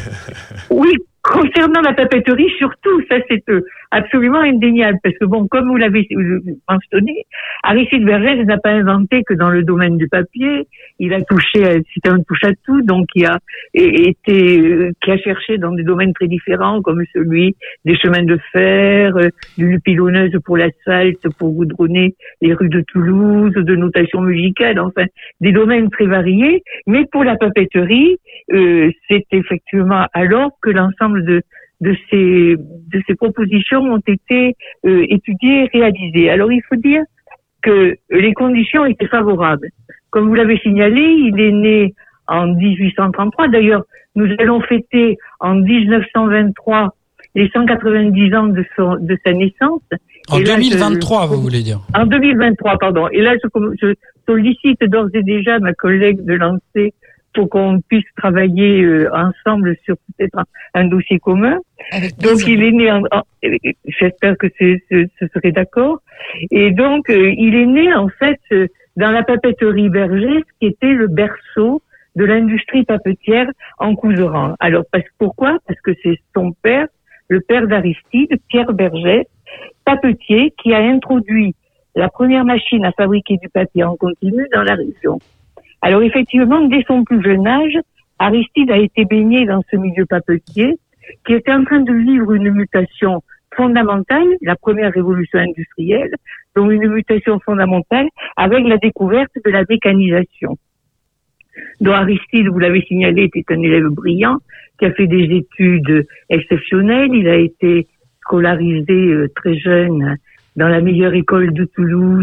Oui. Concernant la papeterie, surtout, ça c'est absolument indéniable, parce que bon, comme vous l'avez mentionné, Aristide Bergès n'a pas inventé que dans le domaine du papier. Il a touché, c'était un touche à tout, donc qui a cherché dans des domaines très différents, comme celui des chemins de fer, d'une pilonneuse pour l'asphalte, pour goudronner les rues de Toulouse, de notation musicale, enfin, des domaines très variés. Mais pour la papeterie, c'est effectivement alors que l'ensemble de ces propositions ont été étudiées et réalisées. Alors il faut dire que les conditions étaient favorables. Comme vous l'avez signalé, il est né en 1833. D'ailleurs, nous allons fêter en 1923 les 190 ans de sa naissance. En 2023, vous voulez dire? En 2023, pardon. Et là, je sollicite d'ores et déjà ma collègue de Lancey pour qu'on puisse travailler ensemble sur peut-être un dossier commun. Donc il est né j'espère que ce serait d'accord. Et donc il est né en fait dans la papeterie Bergès, qui était le berceau de l'industrie papetière en Couserans. Alors pourquoi? Parce que c'est son père, le père d'Aristide, Pierre Bergès, papetier, qui a introduit la première machine à fabriquer du papier en continu dans la région. Alors effectivement, dès son plus jeune âge, Aristide a été baigné dans ce milieu papetier qui était en train de vivre une mutation fondamentale, la première révolution industrielle, donc une mutation fondamentale avec la découverte de la mécanisation. Donc Aristide, vous l'avez signalé, était un élève brillant qui a fait des études exceptionnelles. Il a été scolarisé très jeune dans la meilleure école de Toulouse,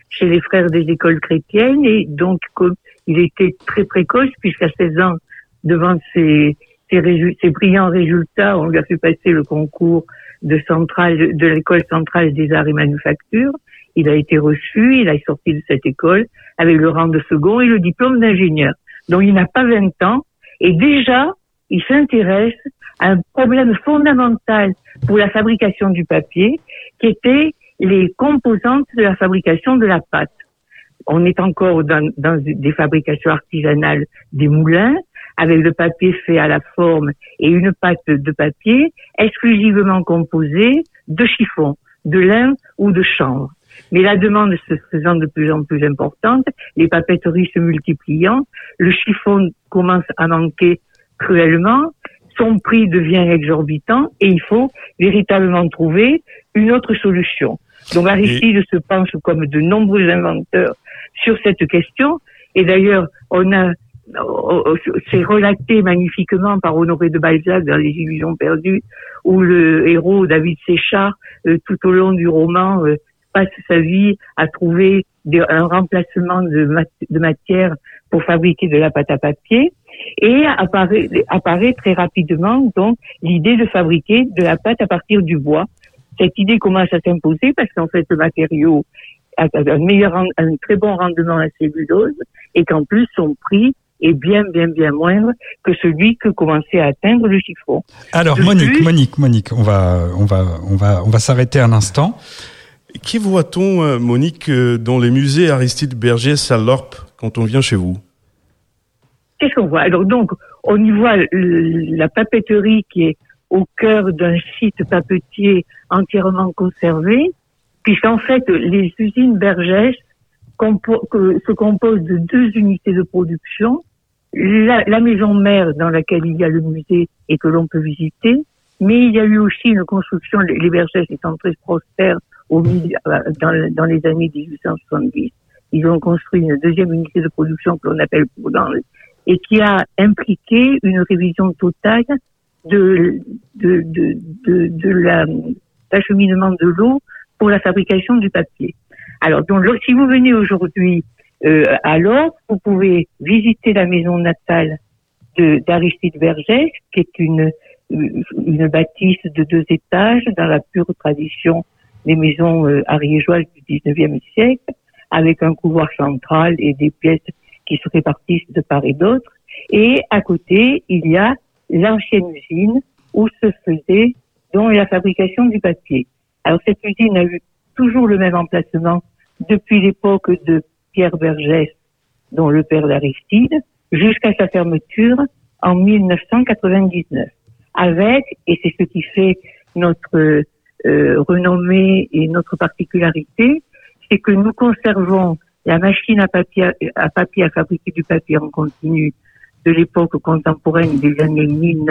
chez les frères des écoles chrétiennes, et donc comme il était très précoce, puisqu'à 16 ans, devant ses brillants résultats, on lui a fait passer le concours de l'école centrale des arts et manufactures. Il a été reçu, il est sorti de cette école avec le rang de second et le diplôme d'ingénieur. Donc il n'a pas 20 ans, et déjà, il s'intéresse à un problème fondamental pour la fabrication du papier, qui était les composantes de la fabrication de la pâte. On est encore dans des fabrications artisanales des moulins, avec le papier fait à la forme et une pâte de papier exclusivement composée de chiffon, de lin ou de chanvre. Mais la demande se faisant de plus en plus importante, les papeteries se multipliant, le chiffon commence à manquer cruellement, son prix devient exorbitant et il faut véritablement trouver une autre solution. Donc Aristide se penche comme de nombreux inventeurs sur cette question, et d'ailleurs c'est relaté magnifiquement par Honoré de Balzac dans Les Illusions perdues, où le héros David Séchard, tout au long du roman, passe sa vie à trouver un remplacement de matière pour fabriquer de la pâte à papier, et apparaît très rapidement donc l'idée de fabriquer de la pâte à partir du bois. Cette idée commence à s'imposer parce qu'en fait le matériau a un très bon rendement à cellulose, et qu'en plus son prix est bien moindre que celui que commençait à atteindre le chiffon. Alors Monique, on va s'arrêter un instant. Qui voit-on, Monique, dans les musées Aristide Bergès à l'Orpe quand on vient chez vous? Qu'est-ce qu'on voit? Alors donc, on y voit la papeterie qui est au cœur d'un site papetier entièrement conservé, puisqu'en fait, les usines Bergès se composent de 2 unités de production, la maison mère dans laquelle il y a le musée et que l'on peut visiter, mais il y a eu aussi une construction, les Bergès étant très prospères dans les années 1870, ils ont construit une 2e unité de production que l'on appelle Prudence, et qui a impliqué une révision totale de l'acheminement de l'eau pour la fabrication du papier. Alors, donc, si vous venez aujourd'hui à l'Orpe, vous pouvez visiter la maison natale d'Aristide Bergès, qui est une bâtisse de 2 étages dans la pure tradition des maisons ariégeoises du 19e siècle, avec un couloir central et des pièces qui se répartissent de part et d'autre. Et à côté, il y a l'ancienne usine où se faisait donc la fabrication du papier. Alors cette usine a eu toujours le même emplacement depuis l'époque de Pierre Bergès, dont le père d'Aristide, jusqu'à sa fermeture en 1999. Avec, et c'est ce qui fait notre renommée et notre particularité, c'est que nous conservons la machine à papier à fabriquer du papier en continu de l'époque contemporaine des années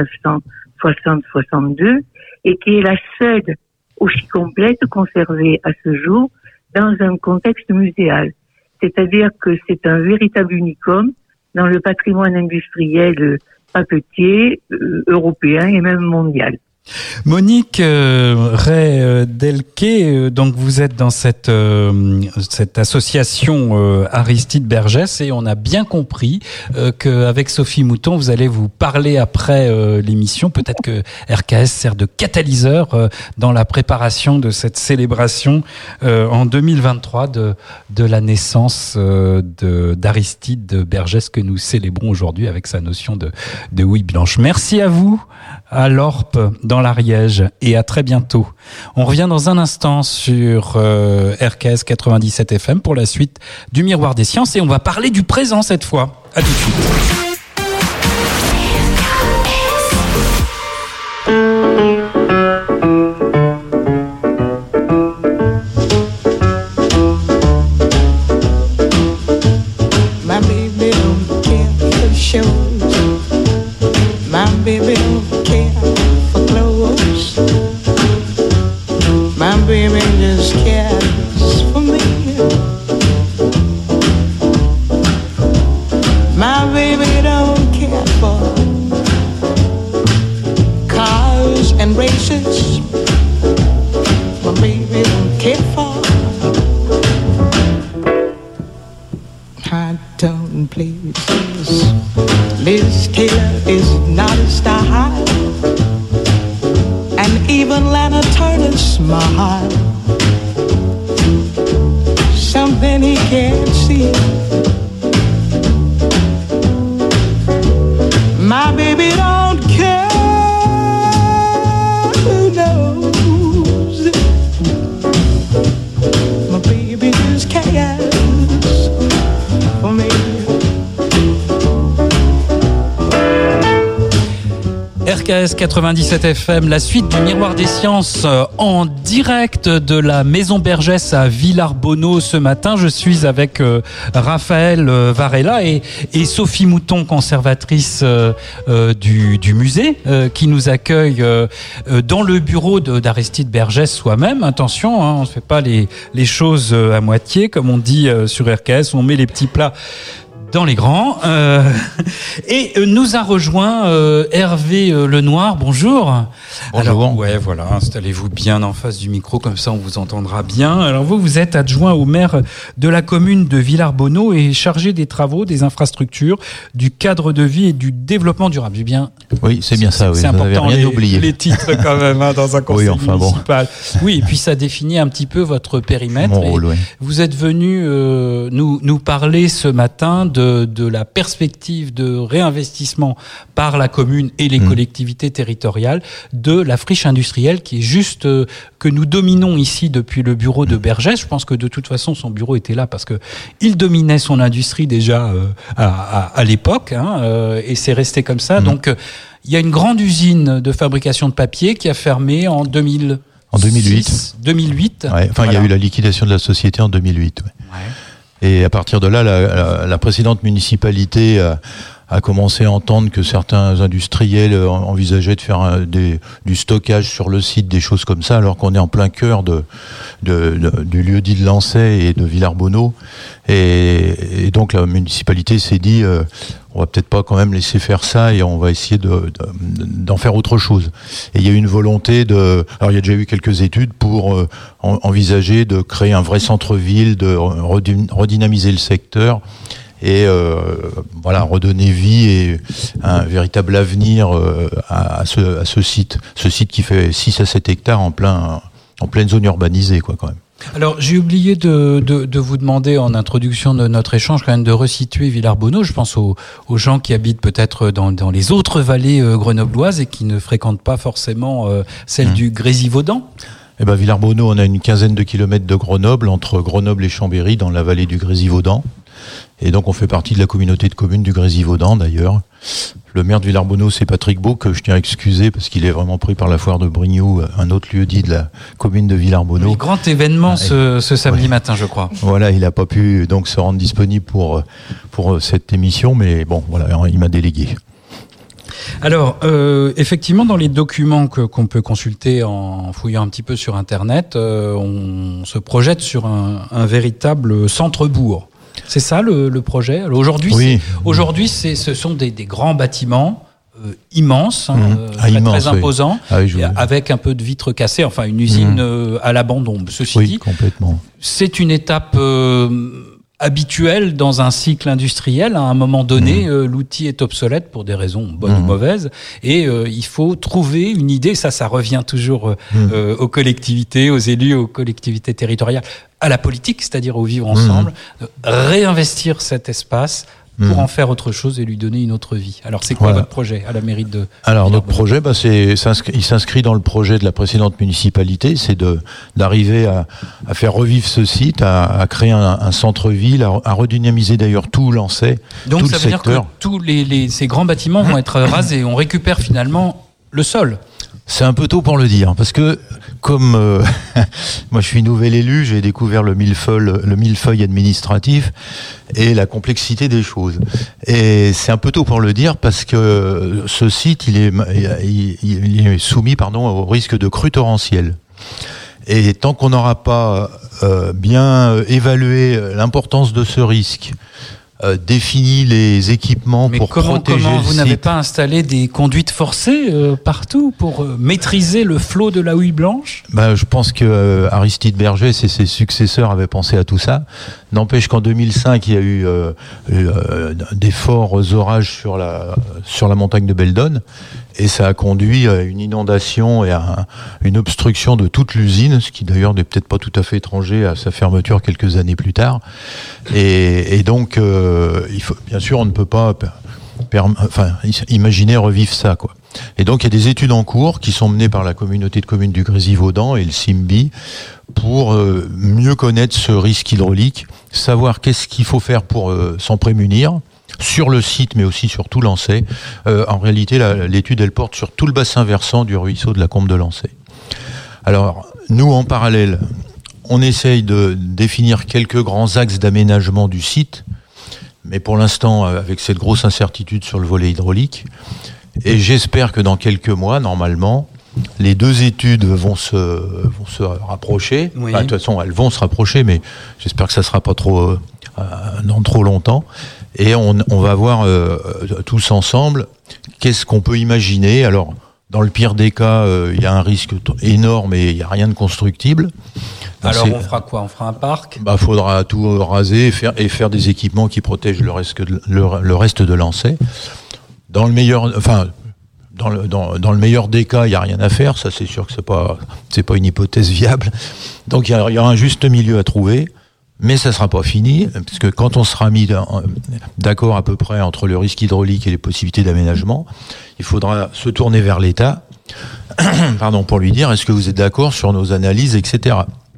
1960-62, et qui est la seule aussi complète conservée à ce jour dans un contexte muséal. C'est-à-dire que c'est un véritable unicum dans le patrimoine industriel papetier européen et même mondial. Monique Ray-Delquet, donc vous êtes dans cette association Aristide Bergès, et on a bien compris qu'avec Sophie Mouton, vous allez vous parler après l'émission. Peut-être que RKS sert de catalyseur dans la préparation de cette célébration en 2023 de la naissance d'Aristide Bergès que nous célébrons aujourd'hui avec sa notion de houille blanche. Merci à vous, à l'Orpe, dans l'Ariège, et à très bientôt. On revient dans un instant sur RKS 97 FM pour la suite du Miroir des Sciences, et on va parler du présent cette fois. À tout de suite. places. Liz Taylor is not a style, and even Lana Turner smile. Something he can't see. My baby don't care who knows. My baby just cares for me. RKS 97 FM, la suite du Miroir des Sciences en direct de la Maison Bergès à Villars-Bonneau ce matin. Je suis avec Raphaël Varela et Sophie Mouton, conservatrice du musée, qui nous accueille dans le bureau d'Aristide Bergès soi-même. Attention, on ne fait pas les choses à moitié, comme on dit sur RKS, on met les petits plats dans les grands. Et nous a rejoint Hervé Lenoir. Bonjour. Bonjour. Alors, ouais, voilà, installez-vous bien en face du micro, comme ça on vous entendra bien. Alors vous êtes adjoint au maire de la commune de Villars-Bonneau et chargé des travaux, des infrastructures, du cadre de vie et du développement durable. Bien. Oui, c'est bien ça. Oui, c'est important les titres quand même dans un conseil municipal. Bon. Oui, et puis ça définit un petit peu votre périmètre. Mon rôle, oui. Vous êtes venu nous parler ce matin de la perspective de réinvestissement par la commune et les collectivités territoriales de la friche industrielle qui est juste que nous dominons ici depuis le bureau de Bergès. Je pense que de toute façon son bureau était là parce que il dominait son industrie déjà à l'époque, et c'est resté comme ça. Donc il y a une grande usine de fabrication de papier qui a fermé en 2008. Ouais, enfin, il y a eu la liquidation de la société en 2008. Ouais. Ouais. Et à partir de là, la précédente municipalité a commencé à entendre que certains industriels envisageaient de faire du stockage sur le site, des choses comme ça, alors qu'on est en plein cœur du lieu-dit de Lancey et de Villars-Bonneau. Et donc la municipalité s'est dit, on va peut-être pas quand même laisser faire ça et on va essayer d'en faire autre chose. Et il y a eu une volonté alors il y a déjà eu quelques études pour envisager de créer un vrai centre-ville, de redynamiser le secteur. Et voilà, redonner vie et un véritable avenir à ce site qui fait 6 à 7 hectares en pleine zone urbanisée, quoi, quand même. Alors, j'ai oublié de vous demander en introduction de notre échange quand même de resituer Villars-Bonneau. Je pense aux gens qui habitent peut-être dans les autres vallées grenobloises et qui ne fréquentent pas forcément celle du Grésivaudan. Eh ben, Villars-Bonneau, on a une quinzaine de kilomètres de Grenoble, entre Grenoble et Chambéry, dans la vallée du Grésivaudan. Et donc on fait partie de la communauté de communes du Grésivaudan d'ailleurs. Le maire de Villars-Bonneau, c'est Patrick Beau, que je tiens à excuser parce qu'il est vraiment pris par la foire de Brignoux, un autre lieu-dit de la commune de Villars-Bonneau. Oui, grand événement ce samedi matin, je crois. Voilà, il n'a pas pu donc se rendre disponible pour cette émission, mais bon, voilà, il m'a délégué. Alors, effectivement, dans les documents qu'on peut consulter en fouillant un petit peu sur Internet, on se projette sur un véritable centre-bourg. C'est ça le projet. Alors aujourd'hui, ce sont des grands bâtiments immenses, très imposants, avec un peu de vitres cassées. Enfin, une usine à l'abandon. Ceci dit, complètement. C'est une étape habituelle dans un cycle industriel. À un moment donné, l'outil est obsolète pour des raisons bonnes ou mauvaises, et il faut trouver une idée. Ça revient toujours aux collectivités, aux élus, aux collectivités territoriales, à la politique, c'est-à-dire au vivre ensemble, réinvestir cet espace pour en faire autre chose et lui donner une autre vie. Alors, c'est quoi votre projet à la mairie de... Alors, notre projet, il s'inscrit dans le projet de la précédente municipalité, c'est d'arriver à faire revivre ce site, à créer un centre-ville, à redynamiser d'ailleurs tout Lancey, donc, tout le secteur. Donc, ça veut dire que tous ces grands bâtiments vont être rasés. On récupère finalement le sol. C'est un peu tôt pour le dire, parce que comme moi je suis nouvel élu, j'ai découvert le millefeuille administratif et la complexité des choses. Et c'est un peu tôt pour le dire parce que ce site il est soumis au risque de crue torrentielle. Et tant qu'on n'aura pas bien évalué l'importance de ce risque, défini les équipements pour protéger comment le vous site. N'avez pas installé des conduites forcées partout pour maîtriser le flot de la houille blanche ? Je pense que Aristide Bergès et ses successeurs avaient pensé à tout ça. N'empêche qu'en 2005, il y a eu des forts orages sur la montagne de Beldon, et ça a conduit à une inondation et à une obstruction de toute l'usine, ce qui d'ailleurs n'est peut-être pas tout à fait étranger à sa fermeture quelques années plus tard. Et donc, bien sûr, on ne peut pas imaginer revivre ça, quoi. Et donc, il y a des études en cours qui sont menées par la communauté de communes du Grésivaudan et le CIMBI pour mieux connaître ce risque hydraulique, savoir qu'est-ce qu'il faut faire pour s'en prémunir sur le site, mais aussi sur tout Lancey. En réalité, l'étude, elle porte sur tout le bassin versant du ruisseau de la Combe de Lancey. Alors, nous, en parallèle, on essaye de définir quelques grands axes d'aménagement du site, mais pour l'instant, avec cette grosse incertitude sur le volet hydraulique. Et j'espère que dans quelques mois, normalement, les deux études vont se rapprocher. Oui. Enfin, de toute façon, elles vont se rapprocher, mais j'espère que ça ne sera pas dans trop longtemps. Et on va voir tous ensemble qu'est-ce qu'on peut imaginer. Alors, dans le pire des cas, il y a un risque énorme et il n'y a rien de constructible. Alors on fera quoi ? On fera un parc ? Faudra tout raser et faire des équipements qui protègent le reste de Lancey. Dans le meilleur des cas, il n'y a rien à faire. Ça, c'est sûr que c'est pas une hypothèse viable. Donc, il y aura un juste milieu à trouver. Mais ça ne sera pas fini, parce que quand on sera mis d'accord à peu près entre le risque hydraulique et les possibilités d'aménagement, il faudra se tourner vers l'État, pour lui dire, est-ce que vous êtes d'accord sur nos analyses, etc.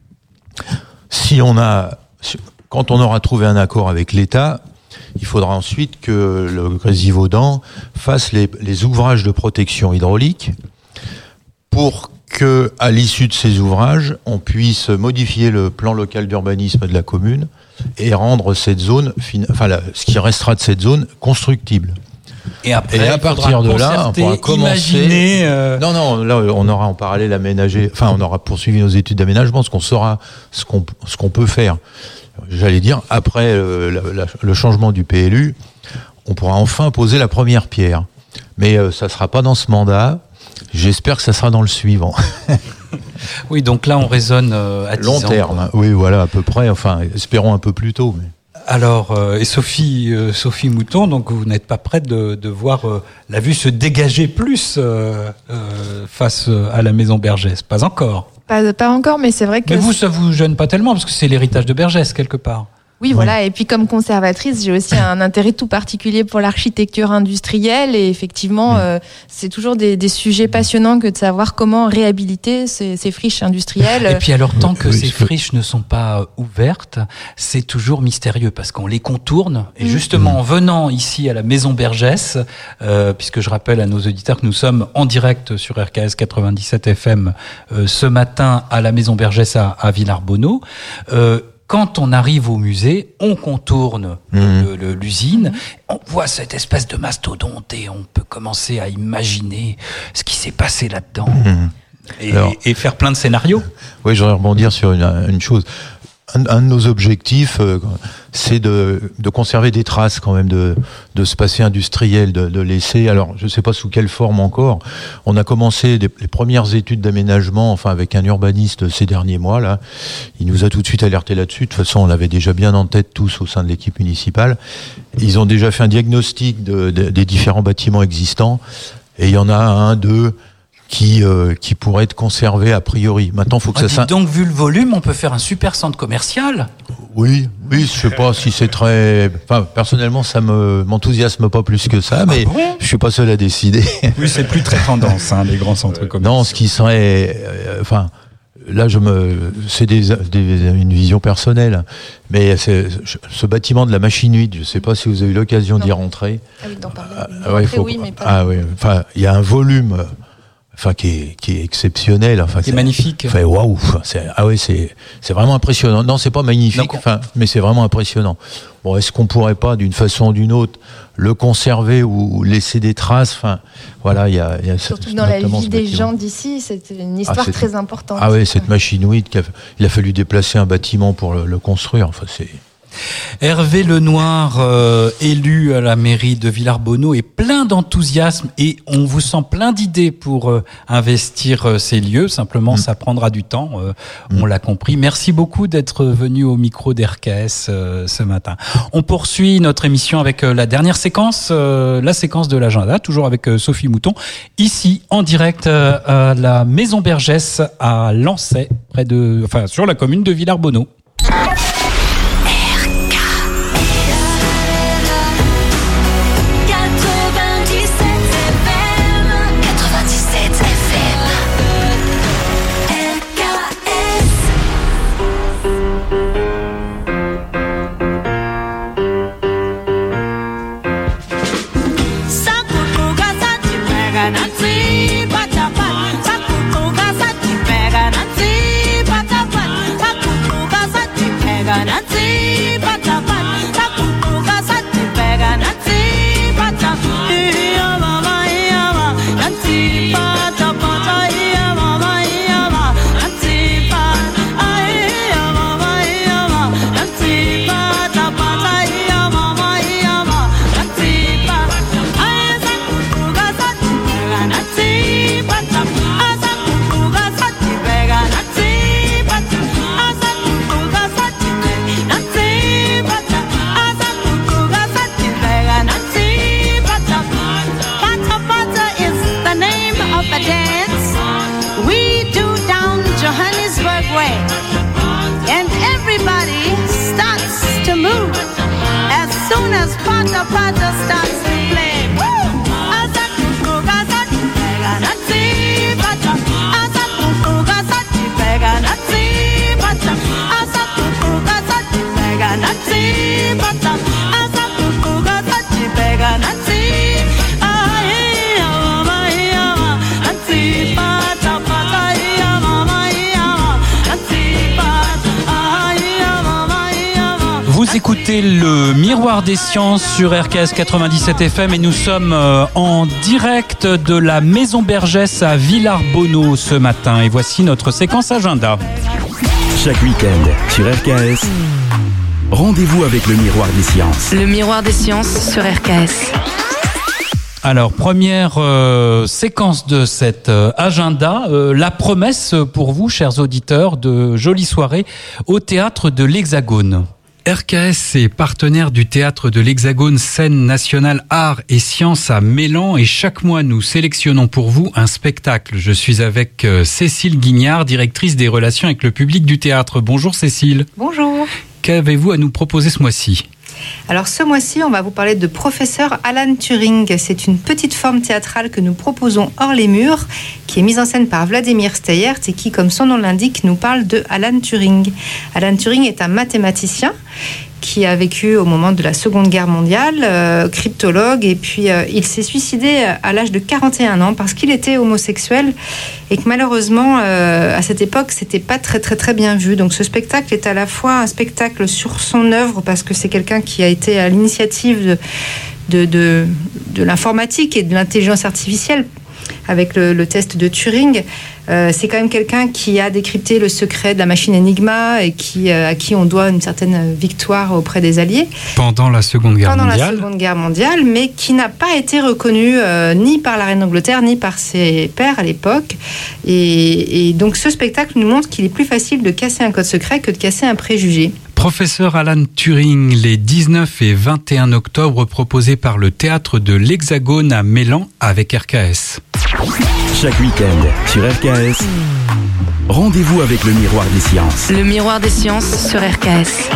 Quand on aura trouvé un accord avec l'État, il faudra ensuite que le Grésivaudan fasse les ouvrages de protection hydraulique pour que, à l'issue de ces ouvrages, on puisse modifier le plan local d'urbanisme de la commune et rendre cette zone, ce qui restera de cette zone, constructible. Et après, à partir de là, on pourra commencer. Non, là, on aura en parallèle aménagé. Enfin, on aura poursuivi nos études d'aménagement, parce qu'on saura ce qu'on peut faire. J'allais dire, après le changement du PLU, on pourra enfin poser la première pierre. Mais ça sera pas dans ce mandat. J'espère que ça sera dans le suivant. Oui, donc là, on raisonne à 10 long ans. terme, oui, voilà, à peu près. Enfin, espérons un peu plus tôt. Mais... Alors, et Sophie Mouton, donc vous n'êtes pas prête de voir la vue se dégager plus face à la maison Bergès ? Pas encore. Pas encore, mais c'est vrai que... Mais vous, ça vous gêne pas tellement, parce que c'est l'héritage de Bergès, quelque part. Oui, voilà. Et puis, comme conservatrice, j'ai aussi un intérêt tout particulier pour l'architecture industrielle. Et effectivement, c'est toujours des sujets passionnants que de savoir comment réhabiliter ces friches industrielles. Et puis, alors, tant que ces friches ne sont pas ouvertes, c'est toujours mystérieux parce qu'on les contourne. Et justement, en venant ici à la Maison Bergès, puisque je rappelle à nos auditeurs que nous sommes en direct sur RKS 97 FM ce matin à la Maison Bergès à Villarbonneau, quand on arrive au musée, on contourne l'usine, on voit cette espèce de mastodonte et on peut commencer à imaginer ce qui s'est passé là-dedans et faire plein de scénarios. Oui, je voudrais rebondir sur une chose. Un de nos objectifs, c'est de conserver des traces quand même de ce passé industriel, de laisser. Alors, je ne sais pas sous quelle forme encore. On a commencé les premières études d'aménagement, avec un urbaniste ces derniers mois. Là, il nous a tout de suite alerté là-dessus. De toute façon, on l'avait déjà bien en tête tous au sein de l'équipe municipale. Ils ont déjà fait un diagnostic des différents bâtiments existants, et il y en a deux qui pourrait être conservé a priori. Maintenant, faut que ça. Donc, vu le volume, on peut faire un super centre commercial. Oui, je sais pas si c'est très. Enfin, personnellement, ça m'enthousiasme pas plus que ça, mais je suis pas seul à décider. Oui, c'est plus très tendance, les grands centres commerciaux. Non, ce qui serait, là, c'est une vision personnelle, mais ce bâtiment de la Machinuit, je sais pas si vous avez eu l'occasion d'y rentrer. Ah oui, d'en parler. Mais pas. Il y a un volume. Qui est exceptionnel. Qui est magnifique. Waouh, c'est vraiment impressionnant. Non, c'est pas magnifique, mais c'est vraiment impressionnant. Bon, est-ce qu'on pourrait pas, d'une façon ou d'une autre, le conserver ou laisser des traces? Il y a surtout dans la vie des gens d'ici, c'est une histoire très importante. Cette Machinuit, il a fallu déplacer un bâtiment pour le construire. Hervé Lenoir, élu à la mairie de Villars-Bonnot, est plein d'enthousiasme et on vous sent plein d'idées pour investir ces lieux. Simplement, ça prendra du temps, on l'a compris. Merci beaucoup d'être venu au micro d'RKS ce matin. On poursuit notre émission avec la dernière séquence, la séquence de l'agenda, toujours avec Sophie Mouton, ici en direct à la Maison Bergès à Lancey, sur la commune de Villars-Bonnot. Vous écoutez le Miroir des Sciences sur RKS 97 FM et nous sommes en direct de la Maison Bergès à Villars-Bonnot ce matin. Et voici notre séquence agenda. Chaque week-end sur RKS, rendez-vous avec le Miroir des Sciences. Le Miroir des Sciences sur RKS. Alors, première séquence de cet agenda, la promesse pour vous, chers auditeurs, de jolies soirées au Théâtre de l'Hexagone. RKS est partenaire du Théâtre de l'Hexagone, scène nationale art et sciences à Mélan, et chaque mois nous sélectionnons pour vous un spectacle. Je suis avec Cécile Guignard, directrice des relations avec le public du théâtre. Bonjour Cécile. Bonjour. Qu'avez-vous à nous proposer ce mois-ci ? Alors ce mois-ci, on va vous parler de Professeur Alan Turing. C'est une petite forme théâtrale que nous proposons hors les murs, qui est mise en scène par Vladimir Steyert et qui, comme son nom l'indique, nous parle de Alan Turing. Alan Turing est un mathématicien qui a vécu au moment de la Seconde Guerre mondiale, cryptologue, et puis il s'est suicidé à l'âge de 41 ans parce qu'il était homosexuel et que malheureusement, à cette époque, c'était pas très très très bien vu. Donc ce spectacle est à la fois un spectacle sur son œuvre, parce que c'est quelqu'un qui a été à l'initiative de l'informatique et de l'intelligence artificielle avec le test de Turing. C'est quand même quelqu'un qui a décrypté le secret de la machine Enigma et à qui on doit une certaine victoire auprès des Alliés. Pendant la Seconde Guerre mondiale, mais qui n'a pas été reconnu ni par la reine d'Angleterre, ni par ses pairs à l'époque. Et donc ce spectacle nous montre qu'il est plus facile de casser un code secret que de casser un préjugé. Professeur Alan Turing, les 19 et 21 octobre, proposé par le Théâtre de l'Hexagone à Mélan avec RKS. Chaque week-end sur RKS, rendez-vous avec le Miroir des Sciences. Le Miroir des Sciences sur RKS.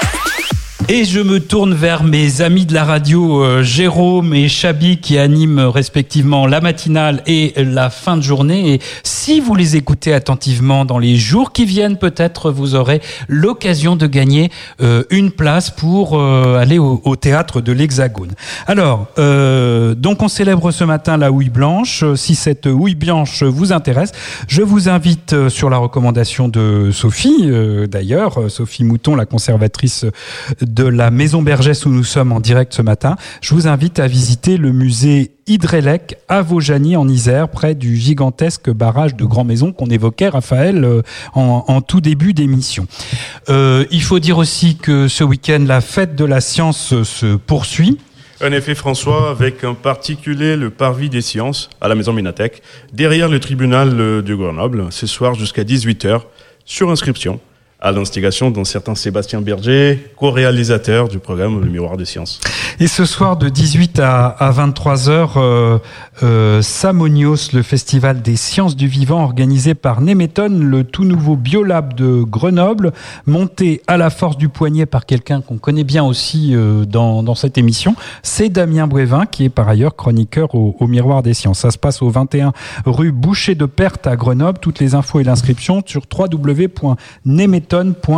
Et je me tourne vers mes amis de la radio, Jérôme et Chabi, qui animent respectivement la matinale et la fin de journée. Et si vous les écoutez attentivement dans les jours qui viennent, peut-être vous aurez l'occasion de gagner une place pour aller au Théâtre de l'Hexagone. Alors, donc on célèbre ce matin la houille blanche. Si cette houille blanche vous intéresse, je vous invite sur la recommandation de Sophie, d'ailleurs, Sophie Mouton, la conservatrice de de la Maison Bergès où nous sommes en direct ce matin, je vous invite à visiter le musée Hydrelec à Vaujany en Isère, près du gigantesque barrage de Grand Maison qu'on évoquait, Raphaël, en tout début d'émission. Il faut dire aussi que ce week-end, la fête de la science se poursuit. En effet, François, avec en particulier le Parvis des sciences à la Maison Ménatech, derrière le tribunal de Grenoble, ce soir jusqu'à 18h, sur inscription, à l'instigation d'un certain Sébastien Berger, co-réalisateur du programme Le Miroir des Sciences. Et ce soir, de 18 à 23h, Samonios, le festival des sciences du vivant organisé par Nemeton, le tout nouveau biolab de Grenoble, monté à la force du poignet par quelqu'un qu'on connaît bien aussi dans cette émission. C'est Damien Brévin, qui est par ailleurs chroniqueur au Miroir des Sciences. Ça se passe au 21 rue Boucher de Perthes à Grenoble. Toutes les infos et l'inscription sur www.nemeton.bio.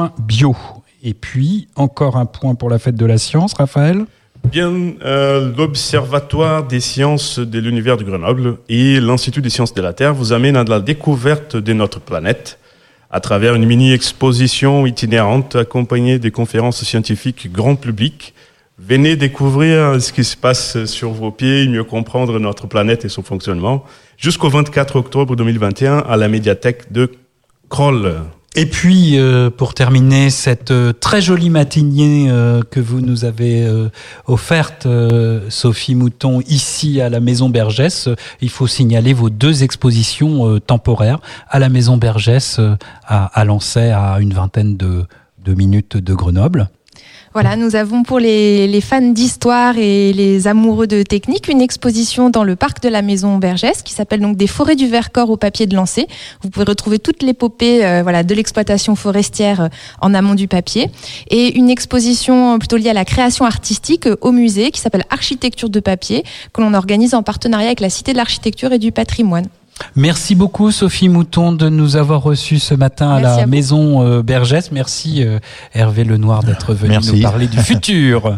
Et puis, encore un point pour la fête de la science, Raphaël ? Bien, l'Observatoire des sciences de l'univers de Grenoble et l'Institut des sciences de la Terre vous amènent à la découverte de notre planète à travers une mini-exposition itinérante accompagnée des conférences scientifiques grand public. Venez découvrir ce qui se passe sur vos pieds, mieux comprendre notre planète et son fonctionnement, jusqu'au 24 octobre 2021 à la médiathèque de Crolles. Et puis, pour terminer cette très jolie matinée que vous nous avez offerte, Sophie Mouton, ici à la Maison Bergès, il faut signaler vos 2 expositions temporaires à la Maison Bergès, à Lancey, à une vingtaine de minutes de Grenoble. Voilà, nous avons pour les fans d'histoire et les amoureux de technique une exposition dans le parc de la Maison Bergès qui s'appelle donc Des forêts du Vercors au papier de Lancey. Vous pouvez retrouver toute l'épopée de l'exploitation forestière en amont du papier. Et une exposition plutôt liée à la création artistique au musée qui s'appelle Architecture de papier, que l'on organise en partenariat avec la Cité de l'Architecture et du Patrimoine. Merci beaucoup Sophie Mouton de nous avoir reçus ce matin à la Maison Bergès. Merci Hervé Lenoir d'être venu nous parler du futur.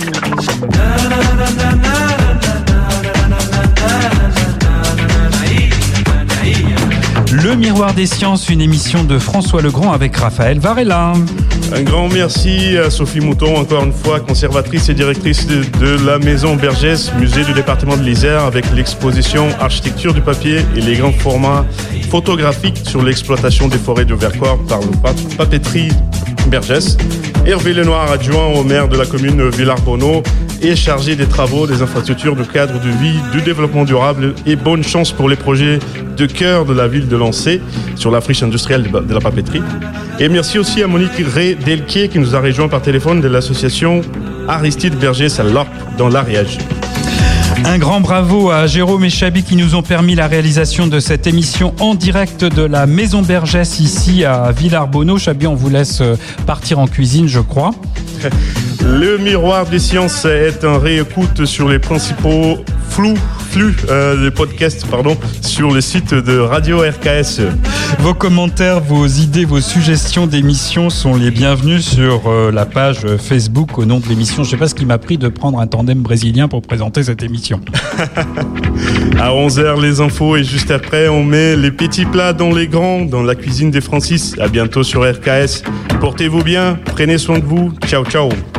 Le Miroir des Sciences, une émission de François Legrand avec Raphaël Varela. Un grand merci à Sophie Mouton, encore une fois conservatrice et directrice de la Maison Bergès, musée du département de l'Isère, avec l'exposition Architecture du papier et les grands formats photographiques sur l'exploitation des forêts de Vercors par le papeterie Bergès. Hervé Lenoir, adjoint au maire de la commune Villars-Bonneau, est chargé des travaux, des infrastructures, du cadre de vie, du développement durable et bonne chance pour les projets de cœur de la ville de Lancey sur la friche industrielle de la papeterie. Et merci aussi à Monique Ré-Delquier qui nous a rejoint par téléphone de l'association Aristide Bergès à l'Orpe dans l'Ariège. Un grand bravo à Jérôme et Chabi qui nous ont permis la réalisation de cette émission en direct de la Maison Bergès ici à Villars-Bonneau. Chabi, on vous laisse partir en cuisine, je crois. Le Miroir des Sciences est un réécoute sur les principaux flux de podcasts sur le site de Radio RKS. Vos commentaires, vos idées, vos suggestions d'émissions sont les bienvenus sur la page Facebook au nom de l'émission. Je ne sais pas ce qui m'a pris de prendre un tandem brésilien pour présenter cette émission. À 11h, les infos et juste après, on met les petits plats dans les grands, dans la cuisine des Francis. À bientôt sur RKS. Portez-vous bien, prenez soin de vous. Ciao, ciao.